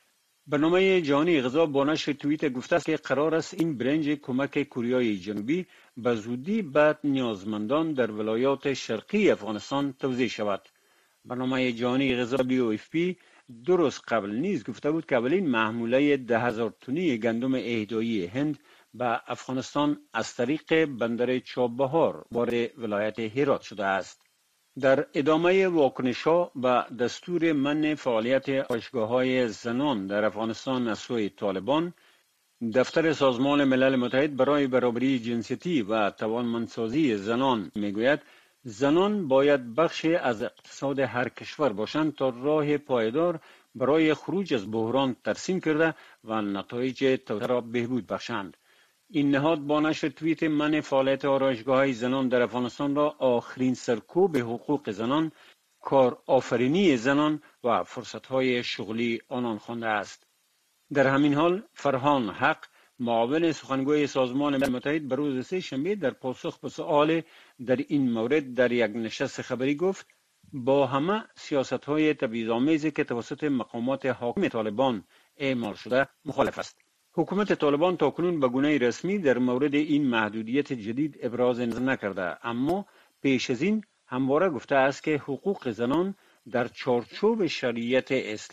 برنامه جهانی غذا با نشر توییتر گفته است که قرار است این برنج کمک کره جنوبی به زودی به نیازمندان در ولایات شرقی افغانستان توزیع شود. برنامه جهانی غذا WFP 2 روز قبل نیز گفته بود که اولین محموله 10,000 تنی گندم اهدایی هند به افغانستان از طریق بندر چابهار وارد ولایت هرات شده است. در ادامه واکنش‌ها و دستور منع فعالیت آرایشگاه‌های زنان در افغانستان از سوی طالبان، دفتر سازمان ملل متحد برای برابری جنسیتی و توانمندسازی زنان میگوید زنان باید بخشی از اقتصاد هر کشور باشند تا راه پایدار برای خروج از بحران ترسیم کرده و نتایج توسعه را بهبود بخشند. این نهاد با نشر توییت منع فعالیت آرایشگاه‌های زنان در افغانستان را آخرین سرکوب حقوق زنان، کار آفرینی زنان و فرصت‌های شغلی آنان خوانده است. در همین حال فرهان حق، معاون سخنگوی سازمان ملل متحد، به روز سه‌شنبه در پاسخ به سؤال در این مورد در یک نشست خبری گفت با همه سیاست‌های تبعیض‌آمیزی که توسط مقامات حاکم طالبان اعمال شده مخالف است. حکومت طالبان تاکنون به گونه رسمی در مورد این محدودیت جدید ابراز نظر نکرده، اما پیش از این همواره گفته است که حقوق زنان در چارچوب شریعت اسلام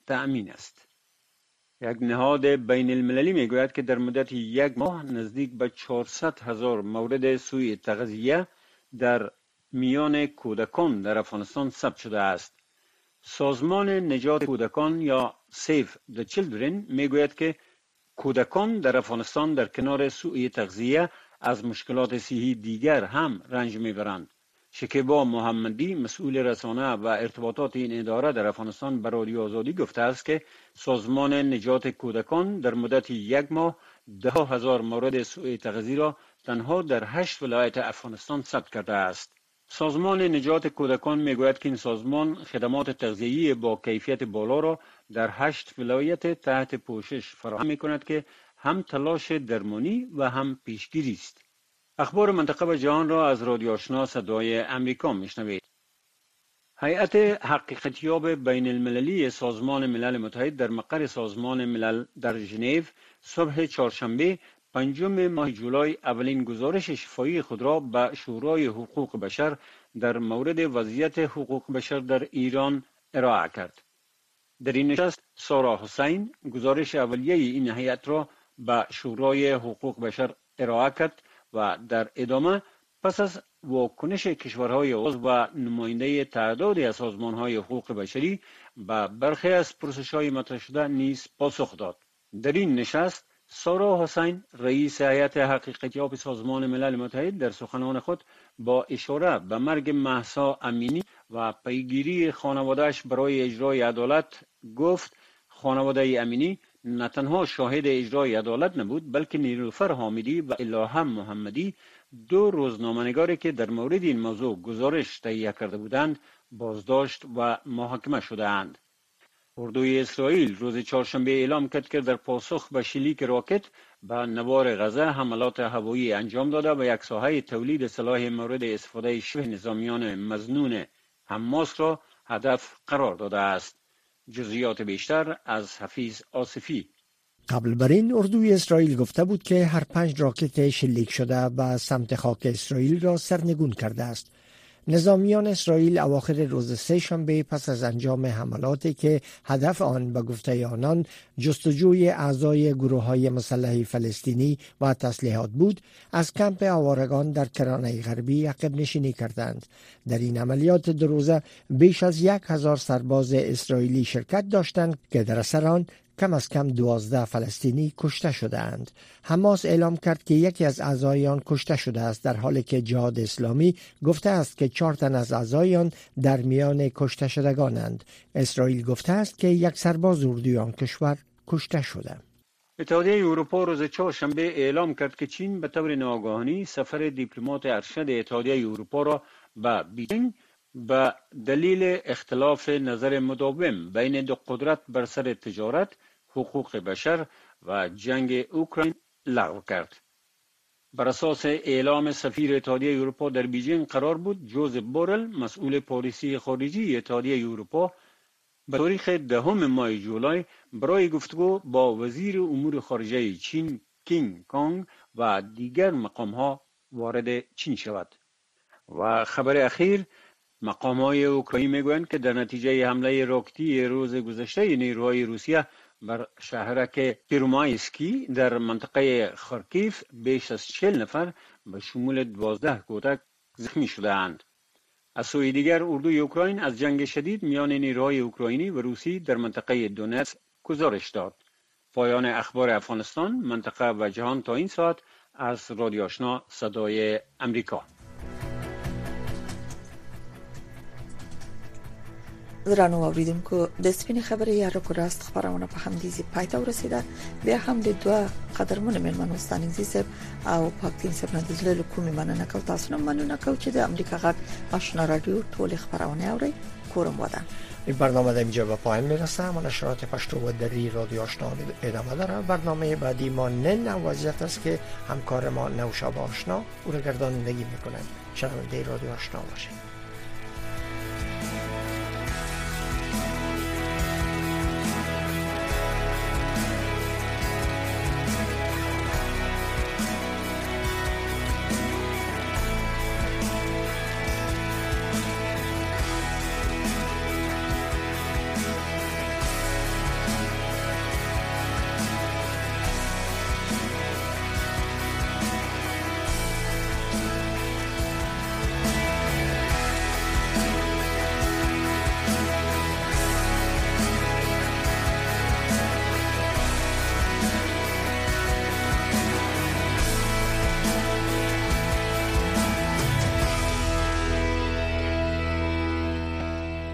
تأمین است. یک نهاد بین المللی میگوید که در مدت یک ماه نزدیک به 400,000 مورد سوء تغذیه در میان کودکان در افغانستان ثبت شده است. سازمان نجات کودکان یا Save the Children میگوید که کودکان در افغانستان در کنار سوء تغذیه از مشکلات صحی دیگر هم رنج میبرند. شکیبا محمدی مسئول رسانه و ارتباطات این اداره در افغانستان به رادیو آزادی گفته است که سازمان نجات کودکان در مدت یک ماه 10,000 مورد سوء تغذیه را تنها در 8 ولایت افغانستان ثبت کرده است. سازمان نجات کودکان میگوید که این سازمان خدمات تغذیه‌ای با کیفیت بالا را در 8 ولایت تحت پوشش فراهم می‌کند که هم تلاش درمانی و هم پیشگیری است. اخبار منطقه و جهان را از رادیو آشنا صدای امریکا میشنوید. هیئت حقیقتیاب بین المللی سازمان ملل متحد در مقر سازمان ملل در ژنو صبح چهارشنبه 5 ماه جولای اولین گزارش شفاهی خود را به شورای حقوق بشر در مورد وضعیت حقوق بشر در ایران ارائه کرد. در این نشست سارا حسین گزارش اولیه این هیئت را به شورای حقوق بشر ارائه کرد و در ادامه پس از واکنش کشورهای عضو و نماینده تعدادی از سازمانهای حقوق بشری به برخی از پرسش‌های مطرح شده نیز پاسخ داد. در این نشست سارا حسین رئیس هیئت حقیقتیاب سازمان ملل متحد در سخنان خود با اشاره به مرگ مهسا امینی و پیگیری خانواده‌اش برای اجرای عدالت گفت خانواده امینی نه تنها شاهد اجرای عدالت نبود بلکه نیلوفر حامدی و الهام محمدی 2 روزنامه‌نگاری که در مورد این موضوع گزارش تهیه کرده بودند بازداشت و محاکمه شده‌اند. اردوی اسرائیل روز چهارشنبه اعلام کرد که در پاسخ به شلیک راکت به نوار غزه حملات هوایی انجام داده و یک ساحه تولید سلاح مورد استفاده شبه نظامیان مظنون حماس را هدف قرار داده است. جزئیات بیشتر از حفیظ آصفی. قبل بر این اردوی اسرائیل گفته بود که هر 5 راکت شلیک شده به سمت خاک اسرائیل را سرنگون کرده است. نظامیان اسرائیل اواخر روز سه شنبه پس از انجام حملاتی که هدف آن به گفته آنان جستجوی اعضای گروه‌های مسلح فلسطینی و تسلیحات بود، از کمپ آوارگان در کرانه غربی عقب نشینی کردند. در این عملیات 2 روزه بیش از 1000 سرباز اسرائیلی شرکت داشتند که در اثر آن کم از کم 12 فلسطینی کشته شدند. حماس اعلام کرد که یکی از اعضای آن کشته شده است، در حالی که جهاد اسلامی گفته است که 4 تن از اعضای آن در میان کشته شدگانند. اسرائیل گفته است که 1 سرباز اردوی آن کشور کشته شده. اتحادیه اروپا روز چهارشنبه اعلام کرد که چین به طور ناگهانی سفر دیپلمات ارشد اتحادیه اروپا را به بیجینگ به دلیل اختلاف نظر مداوم بین 2 قدرت بر سر تجارت، حقوق بشر و جنگ اوکراین لغو کرد. بر اساس اعلام سفیر اتحادیه اروپا در بیجینگ قرار بود جوزف بورل مسئول پالیسی خارجی اتحادیه اروپا به تاریخ 10 ماه جولای برای گفتگو با وزیر امور خارجه چین کینگ کانگ و دیگر مقام‌ها وارد چین شود. و خبر اخیر، مقام‌های اوکراینی میگویند که در نتیجه حمله راکتی روز گذشته نیروهای روسیه بر شهرک پیرومایسکی در منطقه خارکیف بیش از 40 نفر به شمول 12 کودک زخمی شده‌اند. از سوی دیگر اردوی اوکراین از جنگ شدید میان نیروهای اوکراینی و روسی در منطقه دونتسک گزارش داد. پایان اخبار افغانستان، منطقه و جهان تا این ساعت از رادیو آشنا صدای امریکا. درنو اوریدونکو د سپین خبرې یا راست خبرونه په هم دي پای ته ورسیده. بیا هم د 2 قدرمن مېلمنو ستانګزي سب او پاکستان سب نه د زړه کومې مننه کوم. تاسو نه مننه کوم چې د امریکا غږ آشنا رادیو ټول خبرونه اوري. کورم ودان. این برنامه در اینجا به پایان میرسه. ما نشرات پشتو و دری رادیو آشنا ادامه داره. برنامه بعدی ما نه وضعیت است که همکار ما نوشابه آشنا او را گردانندگی میکنند. شنونده رادیو آشنا باشید.